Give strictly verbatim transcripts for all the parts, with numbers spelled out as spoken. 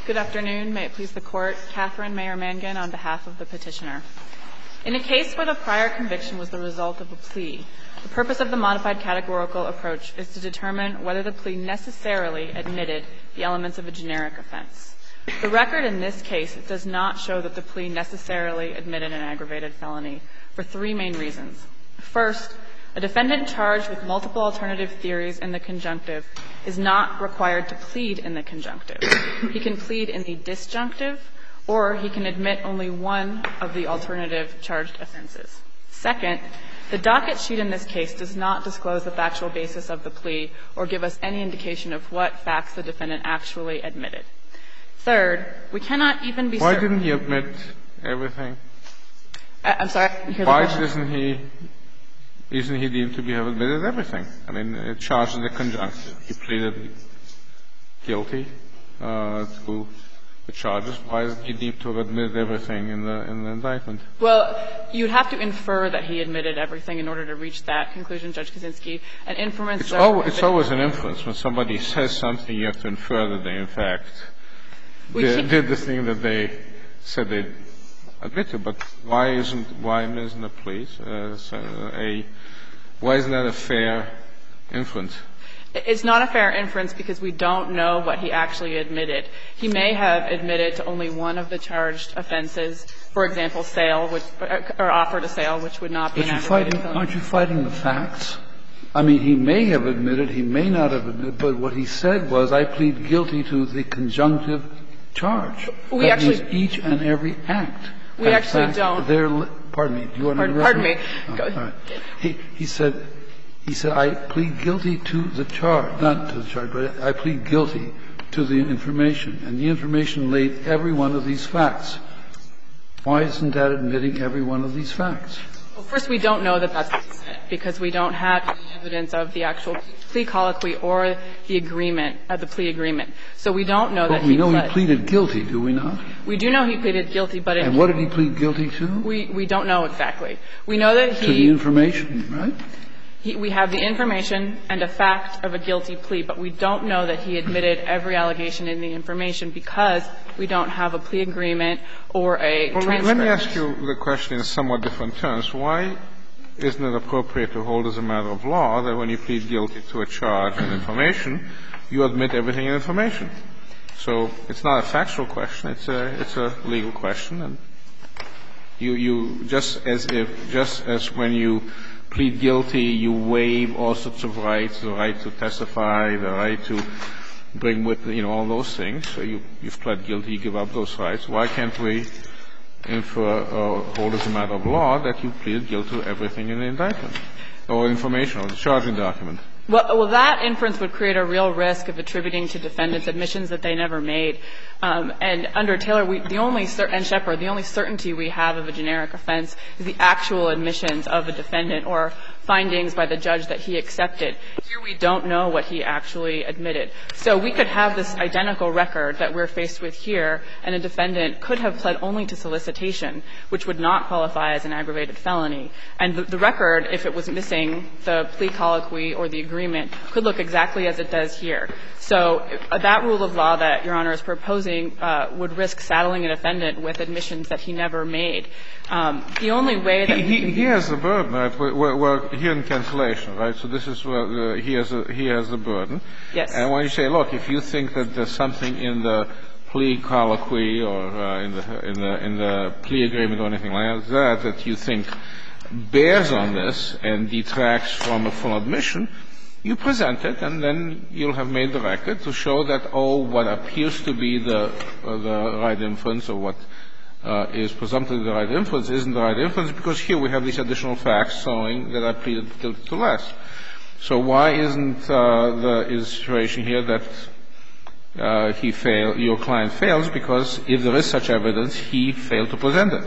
Good afternoon. May it please the Court. Catherine Mayer Mangan on behalf of the petitioner. In a case where the prior conviction was the result of a plea, the purpose of the modified categorical approach is to determine whether the plea necessarily admitted the elements of a generic offense. The record in this case does not show that the plea necessarily admitted an aggravated felony for three main reasons. First, a defendant charged with multiple alternative theories in the conjunctive is not required to plead in the conjunctive. He can plead in the disjunctive, or he can admit only one of the alternative charged offenses. Second, the docket sheet in this case does not disclose the factual basis of the plea or give us any indication of what facts the defendant actually admitted. Third, we cannot even be certain. Why didn't he admit everything? I'm sorry, I didn't hear the Why question. isn't he isn't he deemed to be have admitted everything? I mean, it's charged in the conjunctive. He pleaded guilty uh, to the charges. Why isn't he deemed to have admitted everything in the in the indictment? Well, you'd have to infer that he admitted everything in order to reach that conclusion, Judge Kaczynski. An inference. It's always, it's always an inference. When somebody says something, you have to infer that they, in fact, did, did the thing that they said they admitted. But why isn't why isn't a plea uh, a why isn't that a fair inference? It's not a fair inference because we don't know what he actually admitted. He may have admitted to only one of the charged offenses, for example, sale, which, or offered a sale, which would not be but an you're aggravated fighting, felony. Aren't you fighting the facts? I mean, he may have admitted, he may not have admitted, but what he said was, I plead guilty to the conjunctive charge. We that actually means each and every act. We actually fact, don't. They're, pardon me. Do you want Pardon, to pardon me. Oh, Go all ahead. right. He, he said, he said, I plead guilty to the charge, not to the charge, but I plead guilty to the information. And the information laid every one of these facts. Why isn't that admitting every one of these facts? Well, first, we don't know that that's what he said because we don't have any evidence of the actual plea colloquy or the agreement, uh, the plea agreement. So we don't know but that we he know pled. he pleaded guilty, do we not? We do know he pleaded guilty, but in And what did he plead guilty to? We we don't know exactly. We know that he to the information, right? He, we have the information and a fact of a guilty plea, but we don't know that he admitted every allegation in the information because we don't have a plea agreement or a well, transcript. Let me ask you the question in somewhat different terms. Why isn't it appropriate to hold as a matter of law that when you plead guilty to a charge and information, you admit everything in information? So it's not a factual question. It's a it's a legal question, and you you just as if just as when you plead guilty, you waive all sorts of rights, the right to testify, the right to bring with, you know, all those things. So you, you've pled guilty, you give up those rights. Why can't we infer or hold as a matter of law that you pleaded guilty to everything in the indictment or information or the charging document? Well, well, that inference would create a real risk of attributing to defendants admissions that they never made. Um, and under Taylor, we, the only cer- and Shepard, the only certainty we have of a generic offense is the actual admissions of a defendant or findings by the judge that he accepted. Here we don't know what he actually admitted. So we could have this identical record that we're faced with here, and a defendant could have pled only to solicitation, which would not qualify as an aggravated felony. And the, the record, if it was missing the plea colloquy or the agreement, could look exactly as it does here. So that rule of law that Your Honor is proposing uh, would risk saddling a defendant with admissions that he never made. Um, the only way that he, we he, can he has the burden, right? We're, we're here in cancellation, right? So this is where uh, he has a, he has the burden. Yes. And when you say, look, if you think that there's something in the plea colloquy or uh, in the in the in the plea agreement or anything like that that you think bears on this and detracts from a full admission, you present it, and then you'll have made the record to show that, oh, what appears to be the uh, the right inference or what uh, is presumptively the right inference isn't the right inference, because here we have these additional facts showing that I pleaded guilty to less. So why isn't uh, the is the situation here that uh, he failed, your client fails, because if there is such evidence, he failed to present it?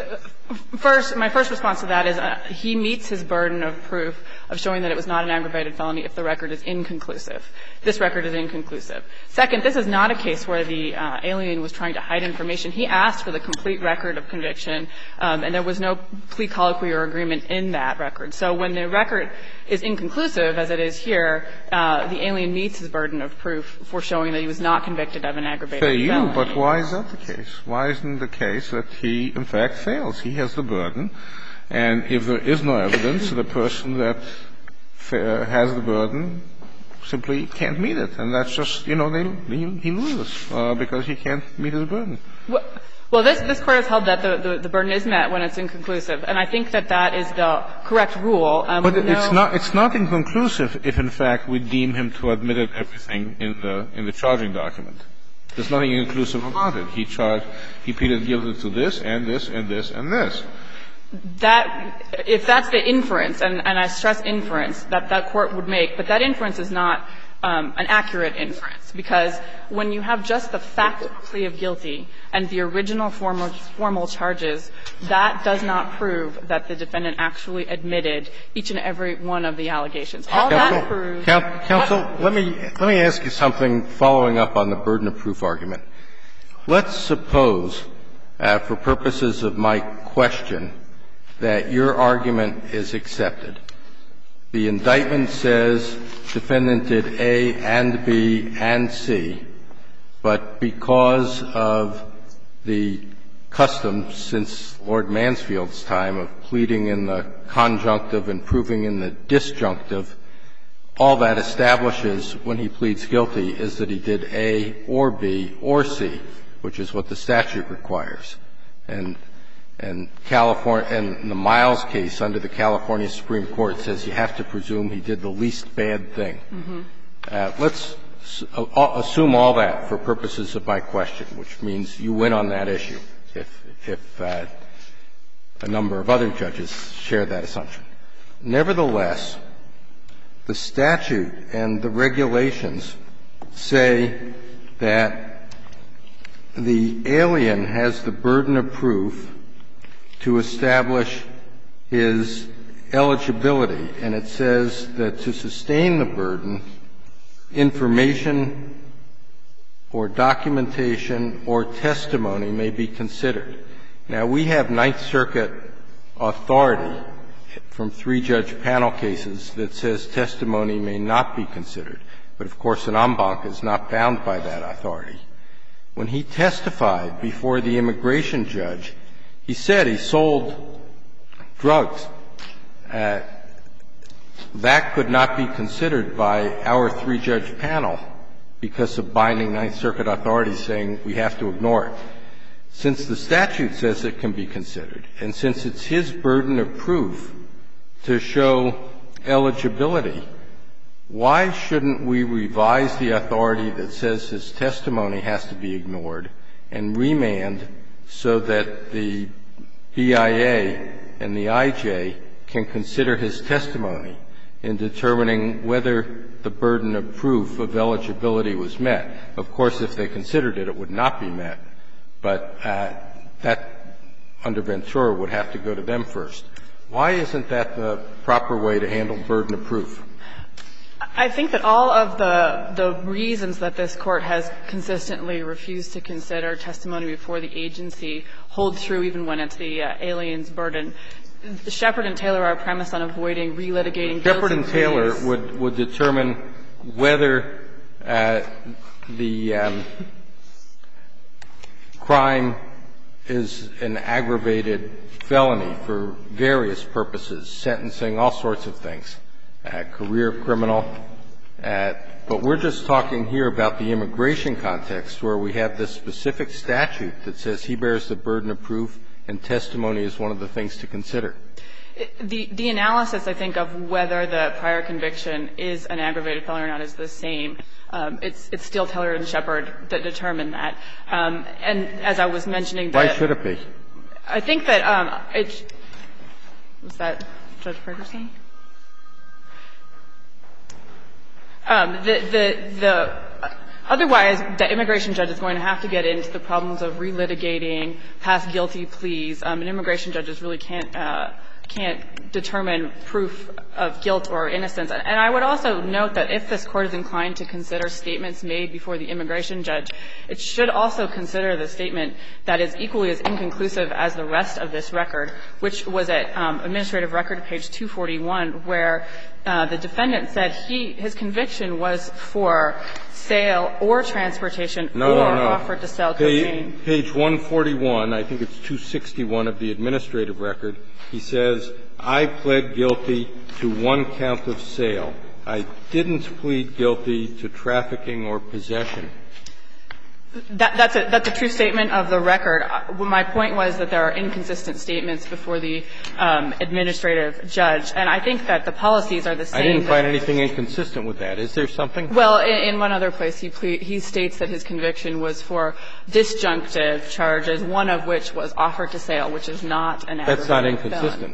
First, my first response to that is uh, he meets his burden of proof of showing that it was not an aggravated felony if the record is inconclusive. this record is inconclusive. Second, this is not a case where the uh, alien was trying to hide information. He asked for the complete record of conviction, um, and there was no plea colloquy or agreement in that record. So when the record is inconclusive, as it is here, uh, the alien meets his burden of proof for showing that he was not convicted of an aggravated Say felony. you, but why is that the case? Why isn't the case that he, in fact, fails? He has the burden, and if there is no evidence, the person that fa- has the burden simply can't meet it, and that's just, you know, they, he, he loses uh, because he can't meet his burden. Well, well this, this Court has held that the, the, the burden is met when it's inconclusive, and I think that that is the correct rule. Um, but no it's not it's not inconclusive if, in fact, we deem him to have admitted everything in the in the charging document. There's nothing inconclusive about it. He charged, he pleaded guilty to this and this and this and this. That, if that's the inference, and, and I stress inference, that that Court would make, but that inference is not um, an accurate inference, because when you have just the fact of a plea of guilty and the original formal, formal charges, that does not prove that the defendant actually admitted each and every one of the allegations. All Counsel, that proves. Counsel, let me let me ask you something following up on the burden of proof argument. Let's suppose, uh, for purposes of my question, that your argument is accepted. The indictment says defendant did A and B and C, but because of the custom since Lord Mansfield's time of pleading in the conjunctive and proving in the disjunctive, all that establishes when he pleads guilty is that he did A or B or C, which is what the statute requires. And And California, and the Miles case under the California Supreme Court says you have to presume he did the least bad thing. Mm-hmm. Uh, let's assume all that for purposes of my question, which means you win on that issue if, if uh, a number of other judges share that assumption. Nevertheless, the statute and the regulations say that the alien has the burden of proof to establish his eligibility, and it says that to sustain the burden, information or documentation or testimony may be considered. Now, we have Ninth Circuit authority from three-judge panel cases that says testimony may not be considered, but of course an en banc is not bound by that authority. When he testified before the immigration judge, he said he sold drugs. Uh, that could not be considered by our three-judge panel because of binding Ninth Circuit authority saying we have to ignore it. Since the statute says it can be considered, and since it's his burden of proof to show eligibility, why shouldn't we revise the authority that says his testimony has to be ignored and remand so that the B I A and the I J can consider his testimony in determining whether the burden of proof of eligibility was met? Of course, if they considered it, it would not be met, but uh, that, under Ventura, would have to go to them first. Why isn't that the proper way to handle burden of proof? I think that all of the the reasons that this Court has consistently refused to consider testimony before the agency hold true even when it's the uh, alien's burden. Shepard and Taylor are premised on avoiding relitigating guilty pleas. Shepard and Taylor would, would determine whether uh, the um, crime is an aggravated felony for various purposes, sentencing, all sorts of things. Uh, career criminal. Uh, but we're just talking here about the immigration context where we have this specific statute that says he bears the burden of proof and testimony is one of the things to consider. The, the analysis, I think, of whether the prior conviction is an aggravated felony or not is the same. Um, it's, it's still Taylor and Shepard that determine that. Um, and as I was mentioning that. Why should it be? I think that um, it was that Judge Ferguson? Um, the, the, the, otherwise, the immigration judge is going to have to get into the problems of relitigating past guilty pleas. Um, and immigration judges really can't, uh, can't determine proof of guilt or innocence. And I would also note that if this Court is inclined to consider statements made before the immigration judge, it should also consider the statement that is equally as inconclusive as the rest of this record, which was at um, administrative record page two forty-one, where uh, the defendant said he his conviction was for sale or transportation no, or no, no. offered to sell cocaine. Page, page one forty-one, I think it's two sixty-one of the administrative record, he says, I pled guilty to one count of sale. I didn't plead guilty to trafficking or possession. That, that's, a, that's a true statement of the record. My point was that there are inconsistent statements before the um, administrative judge, and I think that the policies are the same. I didn't find anything inconsistent with that. Is there something? Well, in, in one other place, he, ple- he states that his conviction was for disjunctive charges, one of which was offered to sale, which is not an aggravated That's not inconsistent. felony.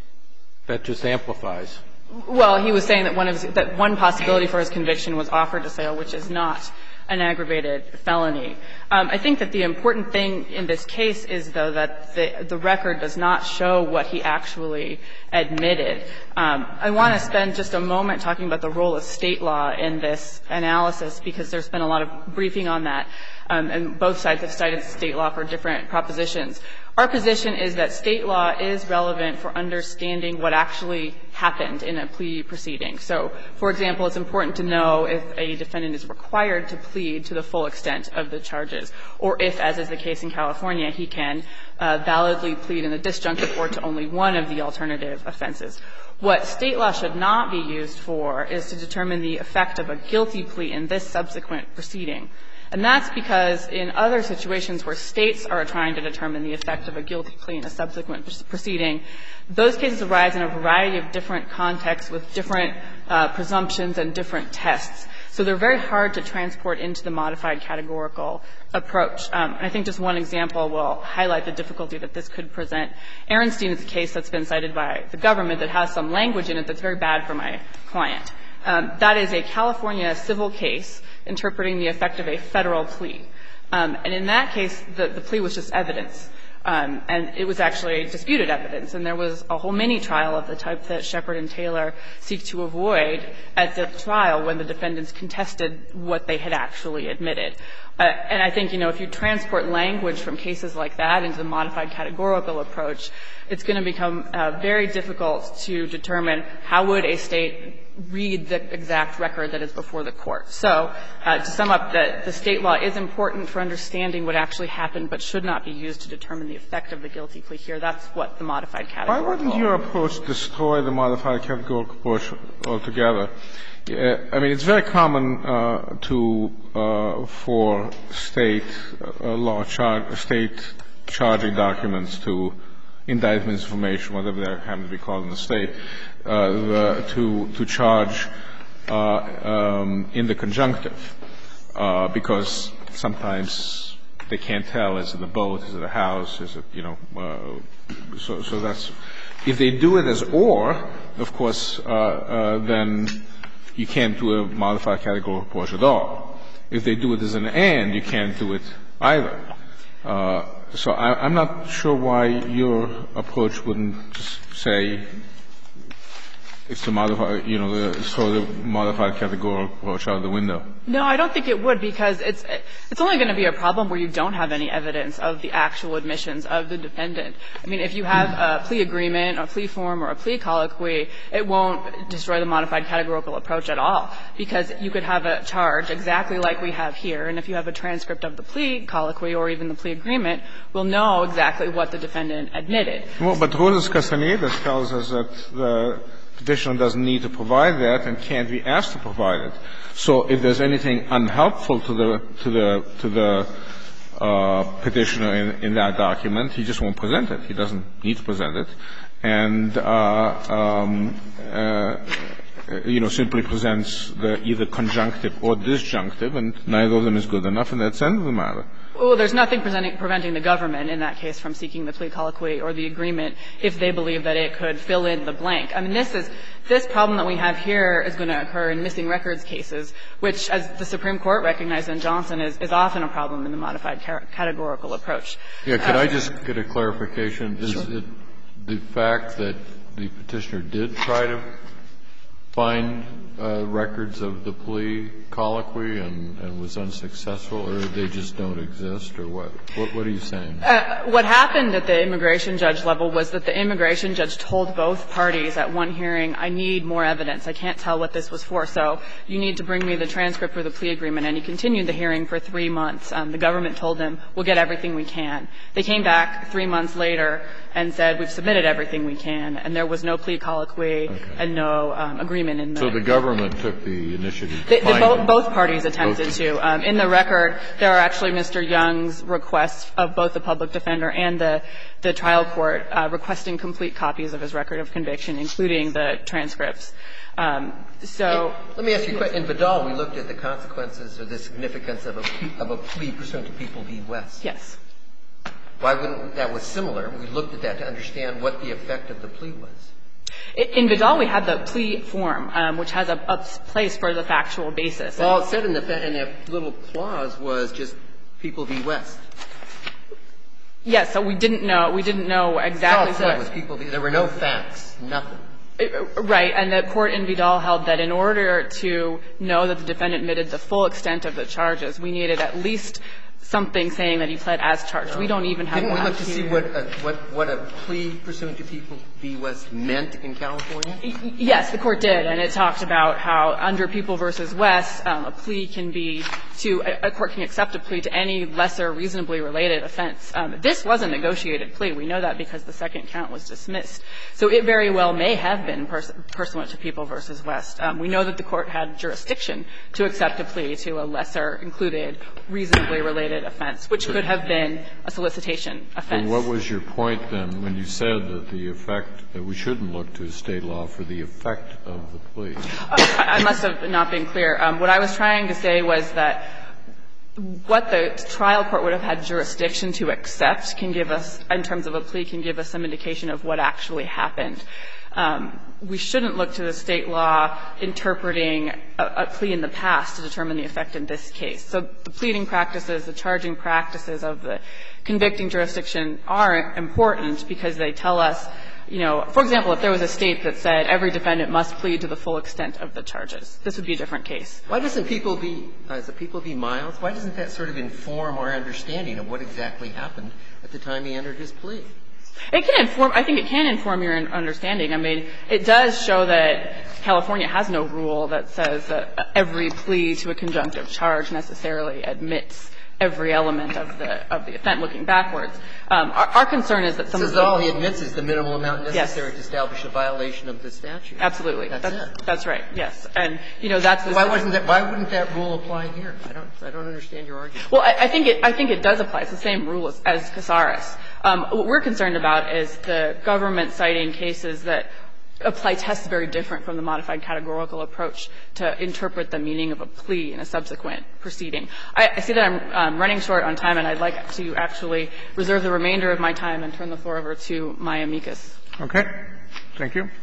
That just amplifies. Well, he was saying that one of his, that one possibility for his conviction was offered to sale, which is not an aggravated felony. Um, I think that the important thing in this case is, though, that the, the record does not show what he actually admitted. Um, I want to spend just a moment talking about the role of state law in this analysis, because there's been a lot of briefing on that, um, and both sides have cited state law for different propositions. Our position is that state law is relevant for understanding what actually happened in a plea proceeding. So, for example, it's important to know if a defendant is required to plead to the full extent of the charges, or if, as is the case in California, he can uh, validly plead in the disjunctive or to only one of the alternative offenses. What state law should not be used for is to determine the effect of a guilty plea in this subsequent proceeding. And that's because in other situations where states are trying to determine the effect of a guilty plea in a subsequent proceeding, those cases arise in a variety of different contexts with different uh, presumptions and different tests. So they're very hard to transport into the modified categorical approach. Um, and I think just one example will highlight the difficulty that this could present. Aaronstein is a case that's been cited by the government that has some language in it that's very bad for my client. Um, that is a California civil case interpreting the effect of a federal plea. Um, and in that case, the, the plea was just evidence. Um, and it was actually disputed evidence. And there was a whole mini-trial of the type that Shepard and Taylor seek to avoid at the trial when the defendants contested what they had actually admitted. Uh, and I think, you know, if you transport language from cases like that into the modified categorical approach, it's going to become uh, very difficult to determine how would a state read the exact record that is before the court. So uh, to sum up, the, the state law is important for understanding what actually happened, but should not be used to determine the effect of the guilty plea here. That's what the modified categorical. Why wouldn't your approach destroy the modified categorical approach altogether? Uh, I mean, it's very common uh, to uh, for state uh, law char- state charging documents to indictment information, whatever they happen to be called in the state, uh, the, to to charge uh, um, in the conjunctive, uh, because sometimes they can't tell, is it a boat, is it a house, is it, you know, uh, so so that's, if they do it as or, of course, uh, uh, then you can't do a modified categorical approach at all. If they do it as an and, you can't do it either. Uh, so I, I'm not sure why your approach wouldn't just say it's to modify, you know, the, throw the modified categorical approach out the window. No, I don't think it would, because it's it's only going to be a problem where you don't have any evidence of the actual admissions of the defendant. I mean, if you have a plea agreement, a plea form, or a plea colloquy, it won't destroy the modified categorical approach at all, because you could have a charge exactly like we have here, and if you have a transcript of the plea colloquy or even the plea agreement, we'll know exactly what the defendant admitted. Well, but Rosas Castanedas tells us that the petitioner doesn't need to provide that and can't be asked to provide it. So if there's anything unhelpful to the to the to the uh, petitioner in, in that document, he just won't present it. He doesn't need to present it, and uh, um, uh, you know, simply presents the either conjunctive or disjunctive, and neither of them is good enough, and that's the end of the matter. Well, there's nothing presenting, preventing the government in that case from seeking the plea colloquy or the agreement if they believe that it could fill in the blank. I mean, this is this problem that we have here is going to occur in missing records cases, which, as the Supreme Court recognized in Johnson, is, is often a problem in the modified categorical approach. Yeah, could uh, I just get a clarification? Is sure. it the fact that the Petitioner did try to find uh, records of the plea colloquy and, and was unsuccessful, or they just don't exist, or what? What, what are you saying? Uh, what happened at the immigration judge level was that the immigration judge told both parties at one hearing, I need more evidence. I can't tell what this was for, so you need to bring me the transcript for the plea agreement. And he continued the hearing for three months. Um, the government told him, we'll get everything we can. They came back three months later and said, we've submitted everything we can, and there was no plea colloquy okay. and no um, agreement in the So the government took the initiative to the, the find both, it. both parties attempted both. to. Um, in the record, there are actually Mister Young's requests of both the public defender and the, the trial court uh, requesting complete copies of his record of conviction, including the transcripts. Um, so – Let me ask you a question. In Vidal, we looked at the consequences or the significance of a, of a plea pursuant to People v. West. Yes. Why wouldn't – that was similar. We looked at that to understand what the effect of the plea was. In Vidal, we had the plea form, um, which has a, a place for the factual basis. Well, it said in the in that little clause was just People v. West. Yes, so we didn't know. We didn't know exactly. That's all it said was People v. There were no facts, nothing. Right, and the court in Vidal held that in order to know that the defendant admitted the full extent of the charges, we needed at least something saying that he pled as charged. No. We don't even have that. Didn't we look to see what a, what, what a plea pursuant to People v. West meant in California? Yes, the court did, and it talked about how under People v. West, um, a plea can be to a, a court can accept a plea to any lesser reasonably related offense. Um, this was a negotiated plea. We know that because the second count was dismissed. So it very well may have been pers- pursuant to People v. West. Um, we know that the court had jurisdiction to accept a plea to a lesser included reasonably related offense, which could have been a solicitation offense. And what was your point then when you said that the effect, that we shouldn't look to state law for the effect of the plea? Uh, I must have not been clear. Um, what I was trying to say was that what the trial court would have had jurisdiction to accept can give us, in terms of a plea, can give us some indication of what actually happened. Um, we shouldn't look to the state law interpreting a, a plea in the past to determine the effect in this case. So the pleading practices, the charging practices of the convicting jurisdiction are important because they tell us, you know, for example, if there was a state that said every defendant must plead to the full extent of the charges, this would be a different case. Why doesn't People v. Uh, is it People v. Miles? Why doesn't that sort of inform our understanding of what exactly happened at the time he entered his plea? It can inform, I think it can inform your understanding. I mean, it does show that California has no rule that says that every plea to a conjunctive charge necessarily admits every element of the of the offense looking backwards. Um, our, our concern is that some so of the... all he admits is the minimal amount necessary yes. to establish a violation of the statute. Absolutely. That's, that's it. That's right, yes. And, you know, that's... Why wasn't that, why wouldn't that rule apply here? I don't, I don't understand your argument. Well, I, I think it, I think it does apply. It's the same rule as, as Casares. Um, what we're concerned about is the government citing cases that apply tests very different from the modified categorical approach to interpret the meaning of a plea in a subsequent proceeding. I, I see that I'm um, running short on time, and I'd like to actually reserve the remainder of my time and turn the floor over to my amicus. Okay. Thank you.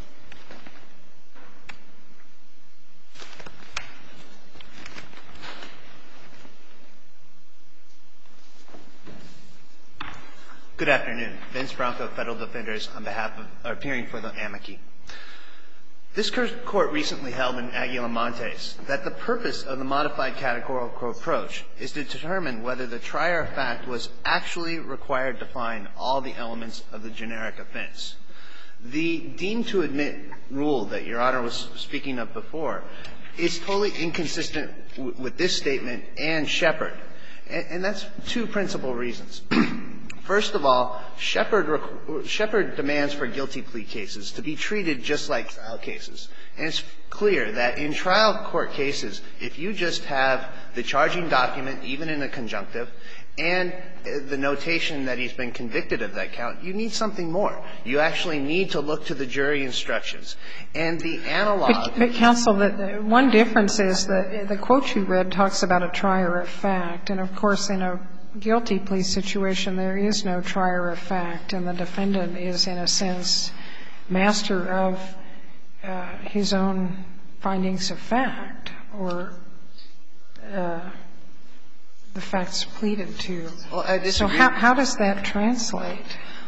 Good afternoon. Vince Bronco, Federal Defenders, on behalf of, or appearing for the amici. This court recently held in Aguila Montes that the purpose of the modified categorical approach is to determine whether the trier of fact was actually required to find all the elements of the generic offense. The deemed to admit rule that Your Honor was speaking of before is totally inconsistent w- with this statement and Shepard. And, and that's two principal reasons. First of all, Shepard, Shepard demands for guilty plea cases to be treated just like trial cases. And it's clear that in trial court cases, if you just have the charging document, even in a conjunctive, and the notation that he's been convicted of that count, you need something more. You actually need to look to the jury instructions. And the analog... But, but counsel, the, the one difference is that the quote you read talks about a trier of fact. And, of course, in a guilty plea situation, there is no trier of fact, and the defendant is, in a sense, master of uh, his own findings of fact or uh, the facts pleaded to. Well, I disagree. So how, how does that translate?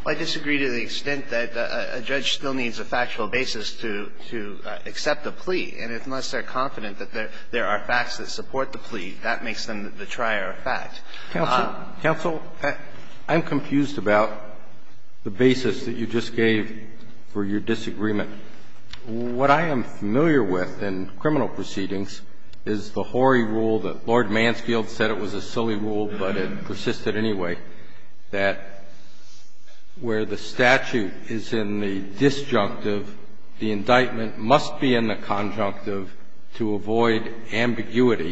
Well, I disagree to the extent that uh, a judge still needs a factual basis to to uh, accept a plea, and unless they're confident that there there are facts that support the plea, that makes them the, the trier of fact. Counsel, um, counsel, I'm confused about the basis that you just gave for your disagreement. What I am familiar with in criminal proceedings is the Horry rule that Lord Mansfield said it was a silly rule, but it persisted anyway, that where the statute is in the disjunctive, the indictment must be in the conjunctive to avoid ambiguity,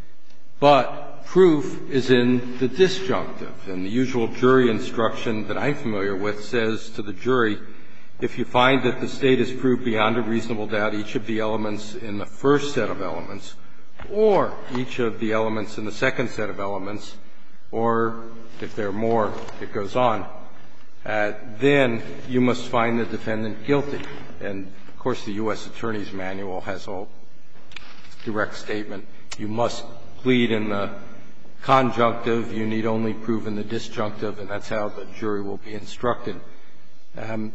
but proof is in the disjunctive. And the usual jury instruction that I'm familiar with says to the jury, if you find that the State has proved beyond a reasonable doubt each of the elements in the first set of elements, or each of the elements in the second set of elements, or if there are more, it goes on, uh, then you must find the defendant guilty. And, of course, the U S Attorney's Manual has a direct statement. You must plead in the conjunctive. You need only prove in the disjunctive, and that's how the jury will be instructed. Um,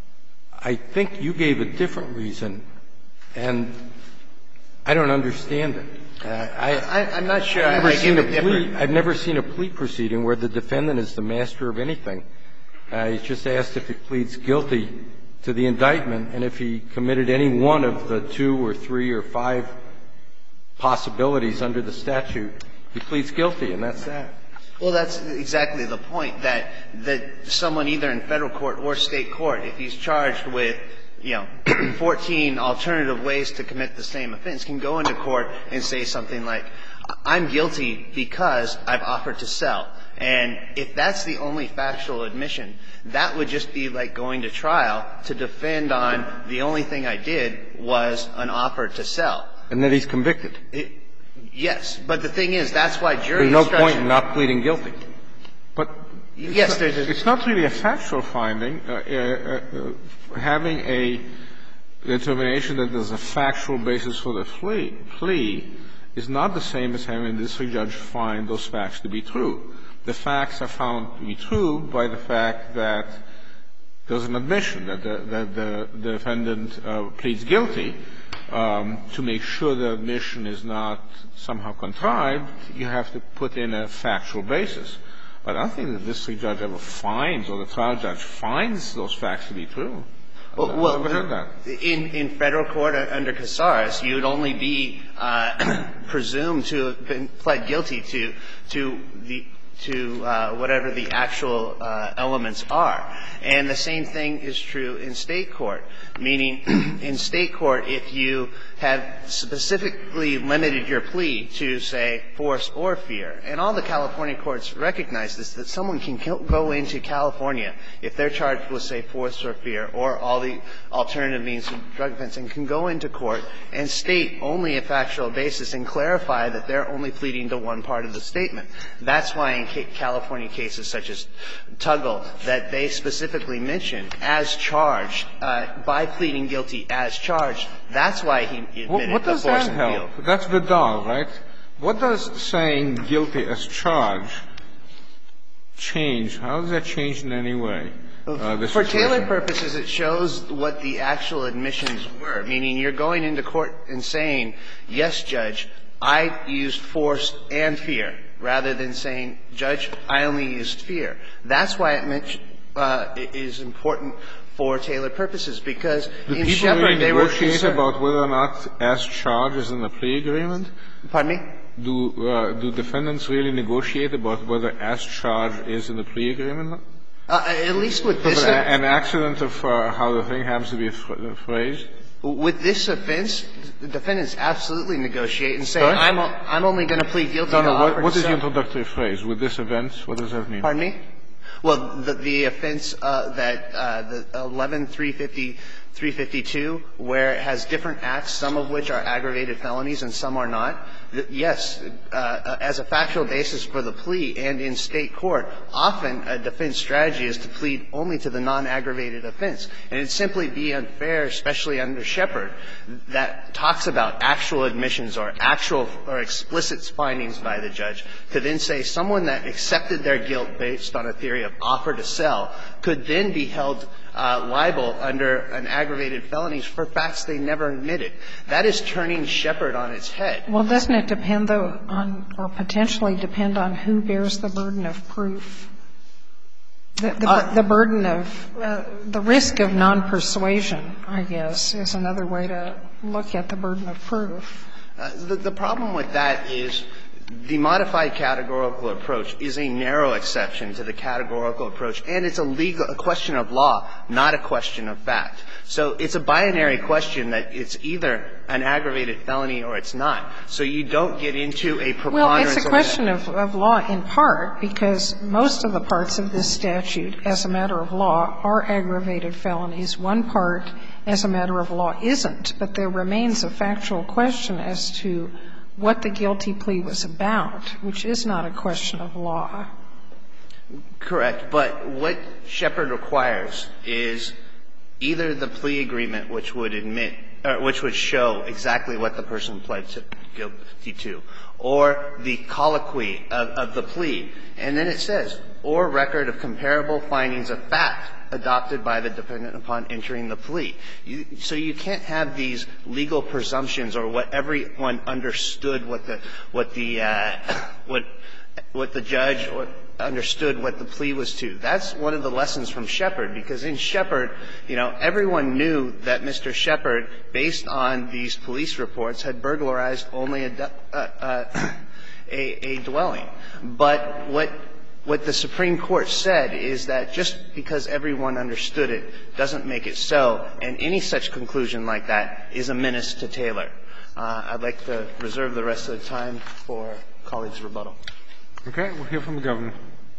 I think you gave a different reason, and I don't understand it. Uh, I, I, I'm not sure. I've never, I, I seen a give plea, I've never seen a plea proceeding where the defendant is the master of anything. Uh, he's just asked if he pleads guilty to the indictment, and if he committed any one of the two or three or five possibilities under the statute, he pleads guilty, and that's that. Well, that's exactly the point, that that someone either in Federal court or State court, if he's charged with, you know, fourteen alternative ways to commit the same offense, can go into court and say something like, I'm guilty because I've offered to sell. And if that's the only factual admission, that would just be like going to trial to defend on the only thing I did was an offer to sell. And then he's convicted. It, yes. But the thing is, that's why jury There's instruction. no point in not pleading guilty. But yes, it's, there's a, it's not really a factual finding. Uh, uh, uh, having a determination that there's a factual basis for the plea, plea is not the same as having the district judge find those facts to be true. The facts are found to be true by the fact that there's an admission that the, that the, the defendant uh, pleads guilty. Um, to make sure the admission is not somehow contrived, you have to put in a factual basis. But I don't think the district judge ever finds or the trial judge finds those facts to be true. Well, I've well never heard that. In, in Federal court under Casares, you would only be uh, presumed to have been pled guilty to to the to uh, whatever the actual uh, elements are. And the same thing is true in State court, meaning in State court, if you have specifically limited your plea to, say, force or fear, and all the California courts recognize this, that someone can go into California if they're charged with, say, force or fear or all the alternative means of drug offense and can go into court and state only a factual basis and clarify that they're only pleading to one part of the statement. That's why in California cases such as Tuggle that they specifically mention as charged, uh, by pleading guilty as charged, that's why he admitted What, what does the force that and help? feel. That's Vidal, right? What does saying guilty as charged change? How does that change in any way? Uh, For Taylor purposes, it shows what the actual admissions were, meaning you're going into court and saying, yes, Judge, I used force and fear, rather than saying, Judge, I only used fear. That's why it meant, uh, it is important for Taylor purposes, because Do in people Shepard really they were negotiate concerned about whether or not as charged is in the plea agreement? Pardon me? Do uh, do defendants really negotiate about whether as charged is in the plea agreement? Uh, at least with this, an, an accident of uh, how the thing happens to be phrased. With this offense, the defendants absolutely negotiate and say, Sorry? I'm, o- I'm only going to plead guilty No, to no. offer What, what to is the sell. introductory phrase? With this event, what does that mean? Pardon me? Well, the, the offense uh, that uh, the eleven three fifty three fifty-two, where it has different acts, some of which are aggravated felonies and some are not, yes, uh, as a factual basis for the plea and in State court, often a defense strategy is to plead only to the non-aggravated offense. And it'd simply be unfair, especially under Shepard, that talks about actual admissions or actual or explicit findings by the judge, to then say someone that accepted their guilt based on a theory of offer to sell could then be held uh, liable under an aggravated felonies for facts they never admitted. That is turning Shepard on its head. Well, doesn't it depend, though, on or potentially depend on who bears the burden of proof? The, the, uh, the burden of uh, the risk of non-persuasion, I guess, is another way to look at the burden of proof. Uh, the, the problem with that is the modified categorical approach is a narrow exception to the categorical approach, and it's a legal a question of law, not a question of fact. So it's a binary question that it's either an aggravated felony or it's not. So you don't get into a preponderance. Well, it's a question of, of law in part because most of the parts of this statute, as a matter of law, are aggravated felonies. One part, as a matter of law, isn't. But there remains a factual question as to what the guilty plea was about, which is not a question of law. Correct. But what Shepard requires is either the plea agreement, which would admit or which would show exactly what the person pled guilty to, or the colloquy of, of the plea. And then it says, or record of comparable findings of fact adopted by the defendant upon entering the plea. You, so you can't have these legal presumptions or what everyone understood what the what the uh, what what the judge or understood what the plea was to. That's one of the lessons from Shepard, because in Shepard, you know, everyone knew that Mister Shepard, based on these police reports, had burglarized only a uh, uh, a, a dwelling. But what What the Supreme Court said is that just because everyone understood it doesn't make it so, and any such conclusion like that is a menace to Taylor. Uh, I'd like to reserve the rest of the time for colleagues' rebuttal. Okay. We'll hear from the Governor.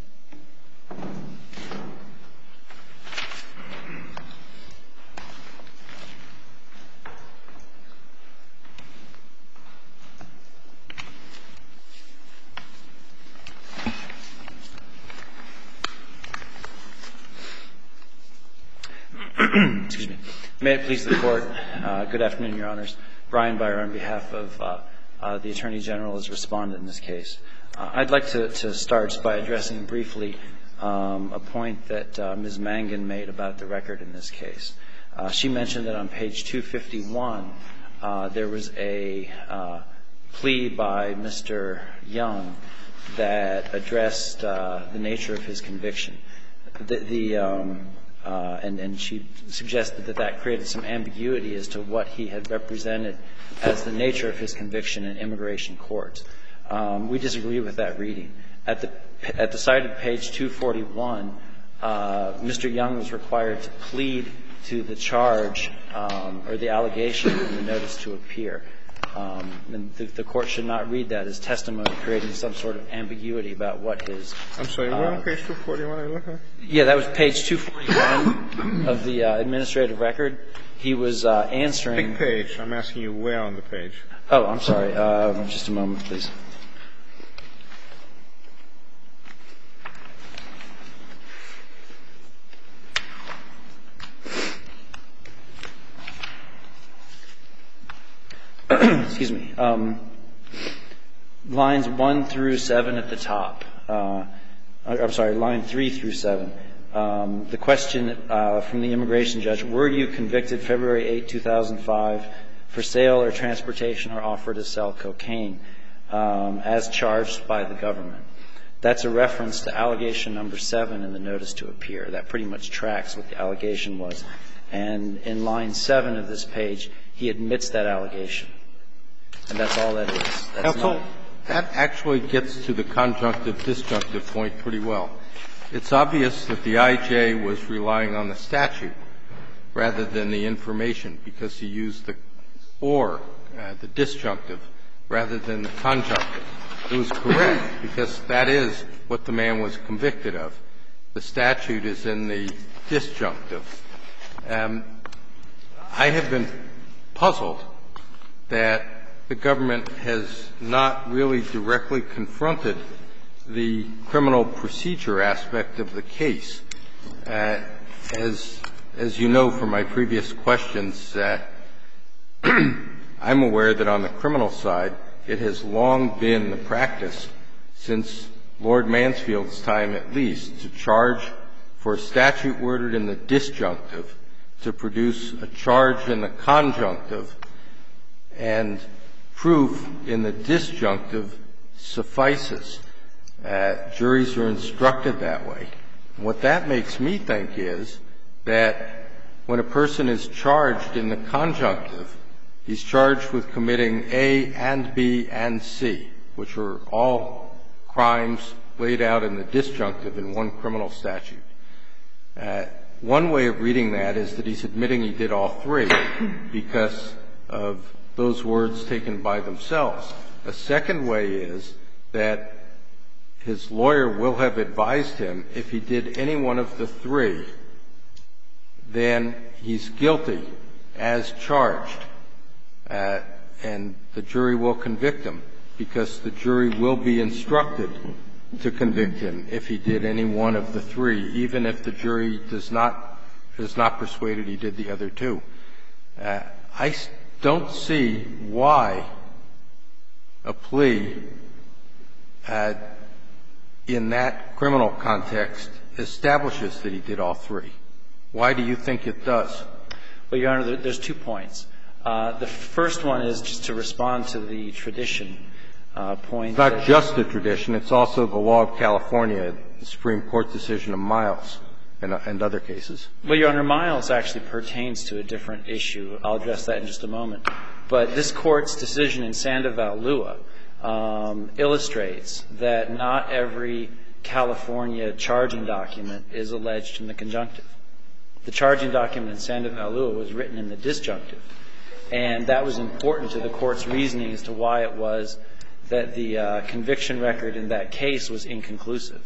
Excuse me. May it please the Court. Uh, good afternoon, Your Honors. Brian Byer on behalf of uh, uh, the Attorney General as respondent in this case. Uh, I'd like to, to start by addressing briefly um, a point that uh, Miz Mangan made about the record in this case. Uh, she mentioned that on page two fifty-one uh, there was a uh, plea by Mister Young that addressed uh, the nature of his conviction. The, the um, Uh, and, and she suggested that that created some ambiguity as to what he had represented as the nature of his conviction in immigration courts. Um, we disagree with that reading. At the, at the cited page two forty-one, uh, Mister Young was required to plead to the charge um, or the allegation in the notice to appear. Um, and the, the Court should not read that as testimony creating some sort of ambiguity about what his I'm sorry, uh, where on page two forty-one are you looking at? Yeah, that was page two forty-one of the uh, administrative record. He was uh, answering. Big page. I'm asking you where on the page. Oh, I'm sorry. Uh, just a moment, please. Excuse me. Um, lines one through seven at the top. Uh, I'm sorry, line three through seven. Um, the question uh, from the immigration judge: were you convicted February eighth, two thousand five, for sale or transportation or offer to sell cocaine um, as charged by the government? That's a reference to allegation number seven in the notice to appear. That pretty much tracks what the allegation was. And in line seven of this page, he admits that allegation. And that's all that is. That's Counsel, not. That actually gets to the conjunctive-disjunctive point pretty well. It's obvious that the I J was relying on the statute rather than the information because he used the or, uh, the disjunctive, rather than the conjunctive. It was correct because that is what the man was convicted of. The statute is in the disjunctive. Um, I have been puzzled that the government has not really directly confronted the criminal procedure aspect of the case. Uh, as, as you know from my previous questions, uh, I'm aware that on the criminal side, it has long been the practice since Lord Mansfield's time at least to charge for a statute worded in the disjunctive to produce a charge in the conjunctive, and proof in the disjunctive suffices. Uh, juries are instructed that way. And what that makes me think is that when a person is charged in the conjunctive, he's charged with committing A and B and C, which are all crimes laid out in the disjunctive in one criminal statute. Uh, one way of reading that is that he's admitting he did all three because of those words taken by themselves. A second way is that his lawyer will have advised him if he did any one of the three, then he's guilty as charged, uh, and the jury will convict him because the jury will be instructed to convict him if he did any one of the three, even if the jury does not is not persuaded he did the other two. Uh, I don't see why a plea uh, in that criminal context establishes that he did all three. Why do you think it does? Well, Your Honor, there's two points. Uh, the first one is just to respond to the tradition uh, point. It's not just a tradition. It's also the law of California, the Supreme Court decision of Miles and, and other cases. Well, Your Honor, Miles actually pertains to a different issue. I'll address that in just a moment. But this Court's decision in Sandoval Lua um, illustrates that not every California charging document is alleged in the conjunctive. The charging document in Sandoval Lua was written in the disjunctive. And that was important to the Court's reasoning as to why it was that the uh, conviction record in that case was inconclusive.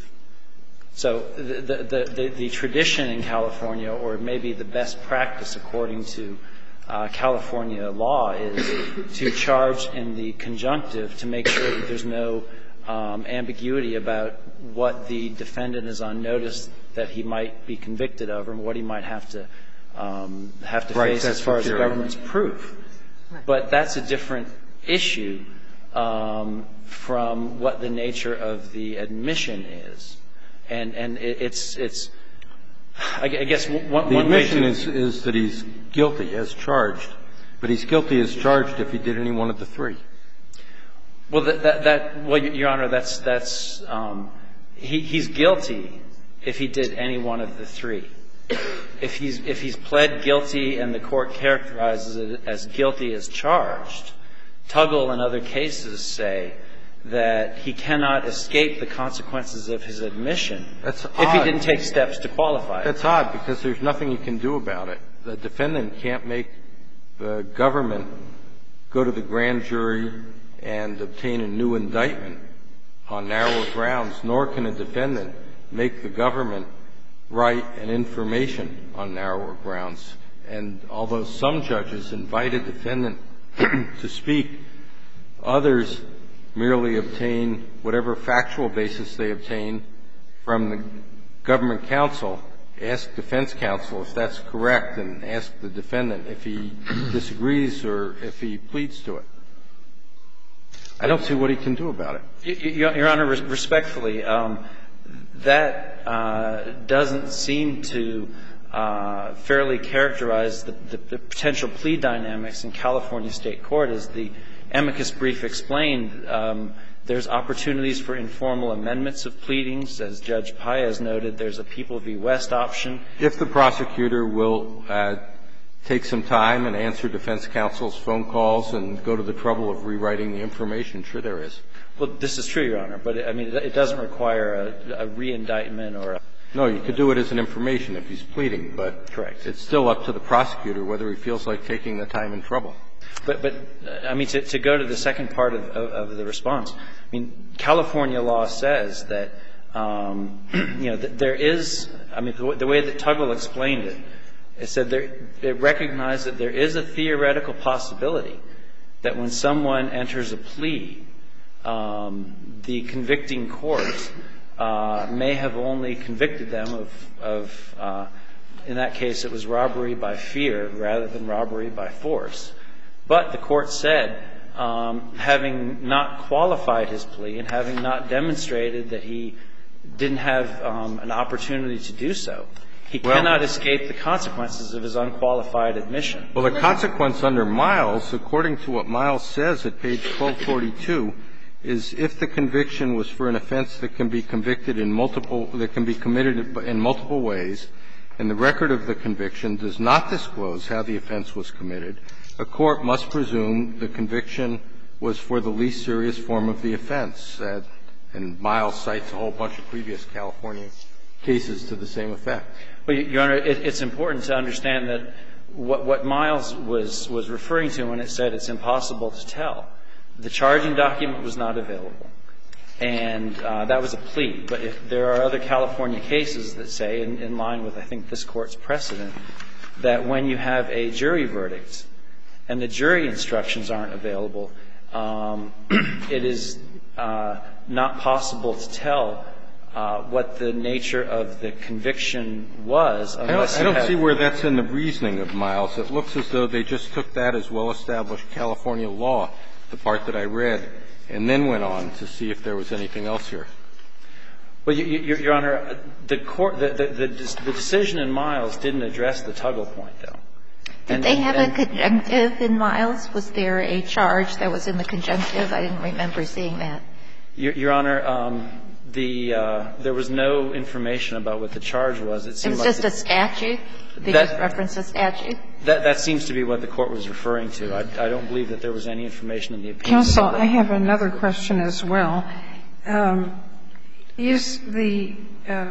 So the, the, the, the tradition in California, or maybe the best practice according to uh, California law, is to charge in the conjunctive to make sure that there's no um, ambiguity about what the defendant is on notice that he might be convicted of or what he might have to um, have to right, face as far as the government's proof. Right. But that's a different issue um, from what the nature of the admission is. And, and it, it's, it's, I guess one, one the way admission to is, is that he's guilty as charged, but he's guilty as charged if he did any one of the three. Well, that, that, that well, Your Honor, that's, that's, um, he, he's guilty if he did any one of the three. If he's, if he's pled guilty and the Court characterizes it as guilty as charged, Tuggle and other cases say that he cannot escape the consequences of his admission That's if odd. he didn't take steps to qualify. That's odd because there's nothing you can do about it. The defendant can't make the government go to the grand jury and obtain a new indictment on narrower grounds, nor can a defendant make the government write an information on narrower grounds. And although some judges invite a defendant to speak, others merely obtain whatever factual basis they obtain from the government counsel, ask defense counsel if that's correct, and ask the defendant if he disagrees or if he pleads to it. I don't see what he can do about it. Your Honor, respectfully, um, that uh, doesn't seem to uh, fairly characterize the, the, the potential plea dynamics in California State Court. As the amicus brief explained, um, there's opportunities for informal amendments of pleadings. As Judge Paez noted, there's a People v. West option. If the prosecutor will uh, take some time and answer defense counsel's phone calls and go to the trouble of rewriting the information, sure there is. Well, this is true, Your Honor, but, I mean, it doesn't require a, a re-indictment or a... No, you could do it as an information if he's pleading, but Correct. It's still up to the prosecutor whether he feels like taking the time and trouble. But, but I mean, to, to go to the second part of, of, of the response, I mean, California law says that, um, you know, that there is, I mean, the, the way that Tuggle explained it It said there, it recognized that there is a theoretical possibility that when someone enters a plea, um, the convicting court uh, may have only convicted them of, of uh, in that case, it was robbery by fear rather than robbery by force. But the court said, um, having not qualified his plea and having not demonstrated that he didn't have um, an opportunity to do so, he well, cannot escape the consequences of his unqualified admission. Well, the consequence under Miles, according to what Miles says at page twelve forty-two, is if the conviction was for an offense that can be convicted in multiple – that can be committed in multiple ways, and the record of the conviction does not disclose how the offense was committed, a court must presume the conviction was for the least serious form of the offense. Uh, and Miles cites a whole bunch of previous California cases to the same effect. Well, Your Honor, it, it's important to understand that what, what Miles was, was referring to when it said it's impossible to tell, the charging document was not available. And uh, that was a plea. But if there are other California cases that say, in, in line with, I think, this Court's precedent, that when you have a jury verdict and the jury instructions aren't available, um, it is uh, not possible to tell uh, what the nature of the conviction was unless I don't, you I don't have see where that's in the reasoning of Miles. It looks as though they just took that as well-established California law, the part that I read, and then went on to see if there was anything else here. Well, Your, Your Honor, the, court, the, the, the, the decision in Miles didn't address the Tuggle point, though. Did and, they have and, a conjunctive in Miles? Was there a charge that was in the conjunctive? I didn't remember seeing that. Your, Your Honor, um, the uh, there was no information about what the charge was. It seemed it was like just the, a statute? They that, just referenced a statute? That, that seems to be what the Court was referring to. I, I don't believe that there was any information in the opinion. Counsel, I have another question as well. Um, is the uh,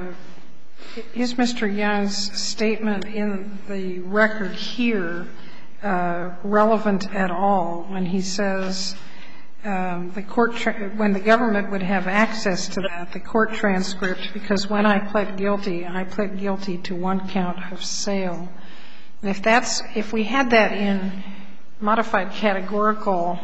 is Mister Young's statement in the record here uh, relevant at all when he says um, the court tra- when the government would have access to that, the court transcript, because when I pled guilty, I pled guilty to one count of sale. And if that's if we had that in modified categorical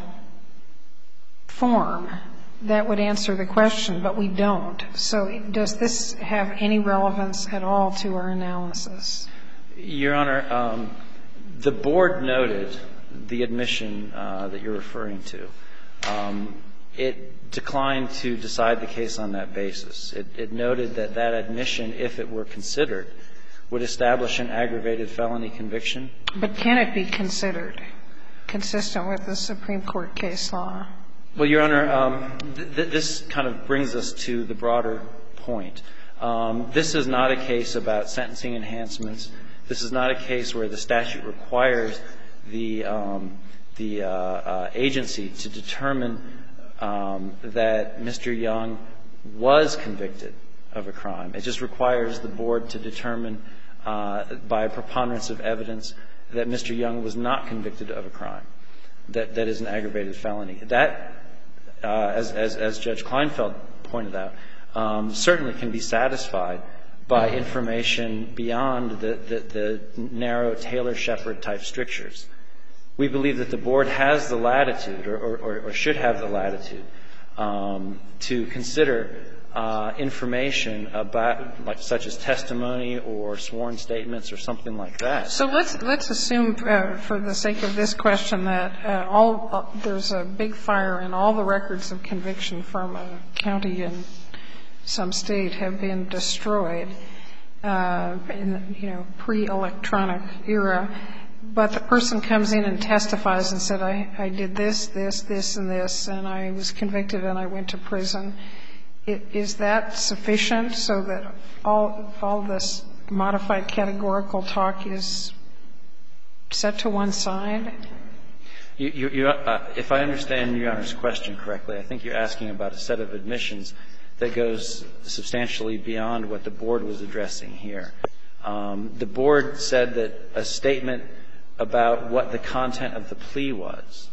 form, that would answer the question, but we don't. So does this have any relevance at all to our analysis? Your Honor, um, the Board noted the admission uh, that you're referring to. Um, it declined to decide the case on that basis. It, it noted that that admission, if it were considered, would establish an aggravated felony conviction. But can it be considered consistent with the Supreme Court case law? Well, Your Honor, um, th- th- this kind of brings us to the broader point. Um, this is not a case about sentencing enhancements. This is not a case where the statute requires the um, the uh, uh, agency to determine um, that Mister Young was convicted of a crime. It just requires the Board to determine uh, by a preponderance of evidence that Mister Young was not convicted of a crime that, that is an aggravated felony. That, uh, as, as, as Judge Kleinfeld pointed out, um, certainly can be satisfied by information beyond the, the, the narrow Taylor-Shepard type strictures. We believe that the Board has the latitude, or, or, or should have the latitude, um, to consider uh, information about, like, such as testimony or sworn statements or something like that. So let's let's assume, uh, for the sake of this question, that uh, all uh, there's a big fire and all the records of conviction from a county in some state have been destroyed uh, in, you know, pre-electronic era. But the person comes in and testifies and said, I, I did this, this, this, and this, and I was convicted and I went to prison. It, is that sufficient so that all, all this modified categorical talk is set to one side? You, you, you, uh, if I understand Your Honor's question correctly, I think you're asking about a set of admissions that goes substantially beyond what the Board was addressing here. Um, the Board said that a statement about what the content of the plea was,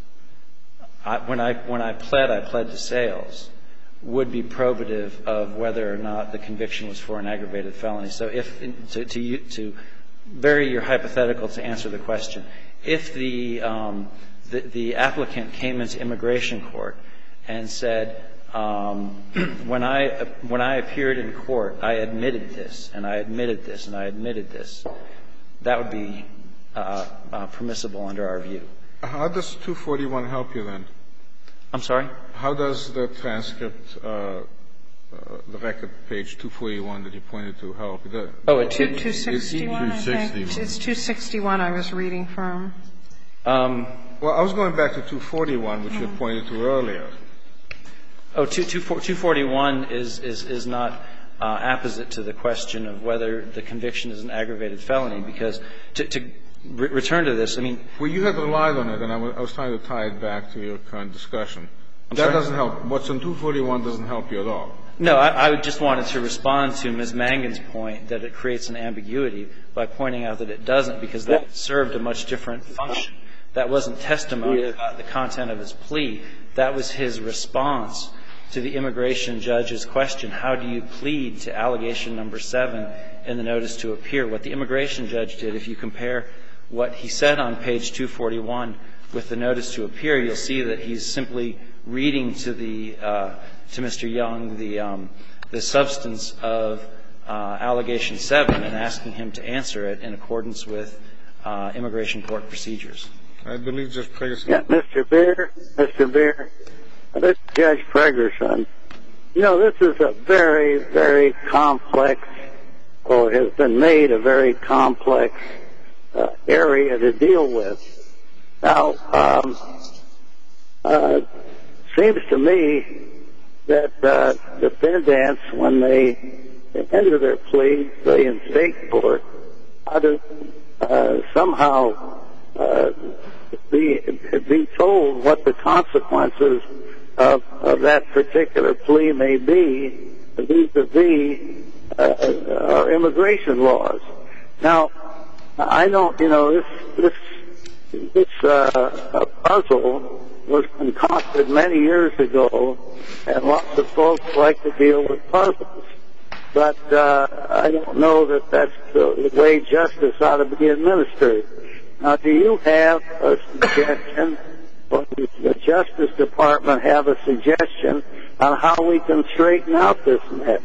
I, when, I, when I pled, I pled to sales, would be probative of whether or not the conviction was for an aggravated felony. So if, to, to, to very your hypothetical to answer the question. If the, um, the, the applicant came into immigration court and said, um, when I, when I appeared in court, I admitted this, and I admitted this, and I admitted this, that would be uh, uh, permissible under our view. How does two forty-one help you then? I'm sorry? How does the transcript, uh, uh, the record page two forty-one that you pointed to help? The, oh, it, two sixty-one, I think. It's two sixty-one I was reading from. Um, well, I was going back to two forty-one, which you pointed to earlier. Oh, two forty-one is, is, is not uh, apposite to the question of whether the conviction is an aggravated felony, because to, to re- return to this, I mean. Well, you had relied on it, and I was, I was trying to tie it back to your current discussion. I'm that sorry? doesn't help. What's in two forty-one doesn't help you at all. No, I, I just wanted to respond to Miz Mangan's point that it creates an ambiguity by pointing out that it doesn't, because that served a much different function. That wasn't testimony about the content of his plea. That was his response to the immigration judge's question, how do you plead to allegation number seven in the notice to appear? What the immigration judge did, if you compare what he said on page two forty-one with the notice to appear, you'll see that he's simply reading to the uh, to Mister Young the um, the substance of uh, allegation seven and asking him to answer it in accordance with uh, immigration court procedures. I believe Judge Pregerson. Yeah, Mister Beer, Mister Beer, this is Judge Pregerson. You know, this is a very, very complex, or has been made a very complex uh, area to deal with. Now, um, uh, seems to me that uh, defendants, when they enter their plea, say in state court, ought to uh, somehow uh, be be told what the consequences of, of that particular plea may be vis-a-vis uh, our immigration laws. Now, I don't, you know, this this this uh, puzzle was concocted many years ago, and lots of folks like to deal with puzzles. But uh, I don't know that that's the way justice ought to be administered. Now, do you have a suggestion, or does the Justice Department have a suggestion on how we can straighten out this mess?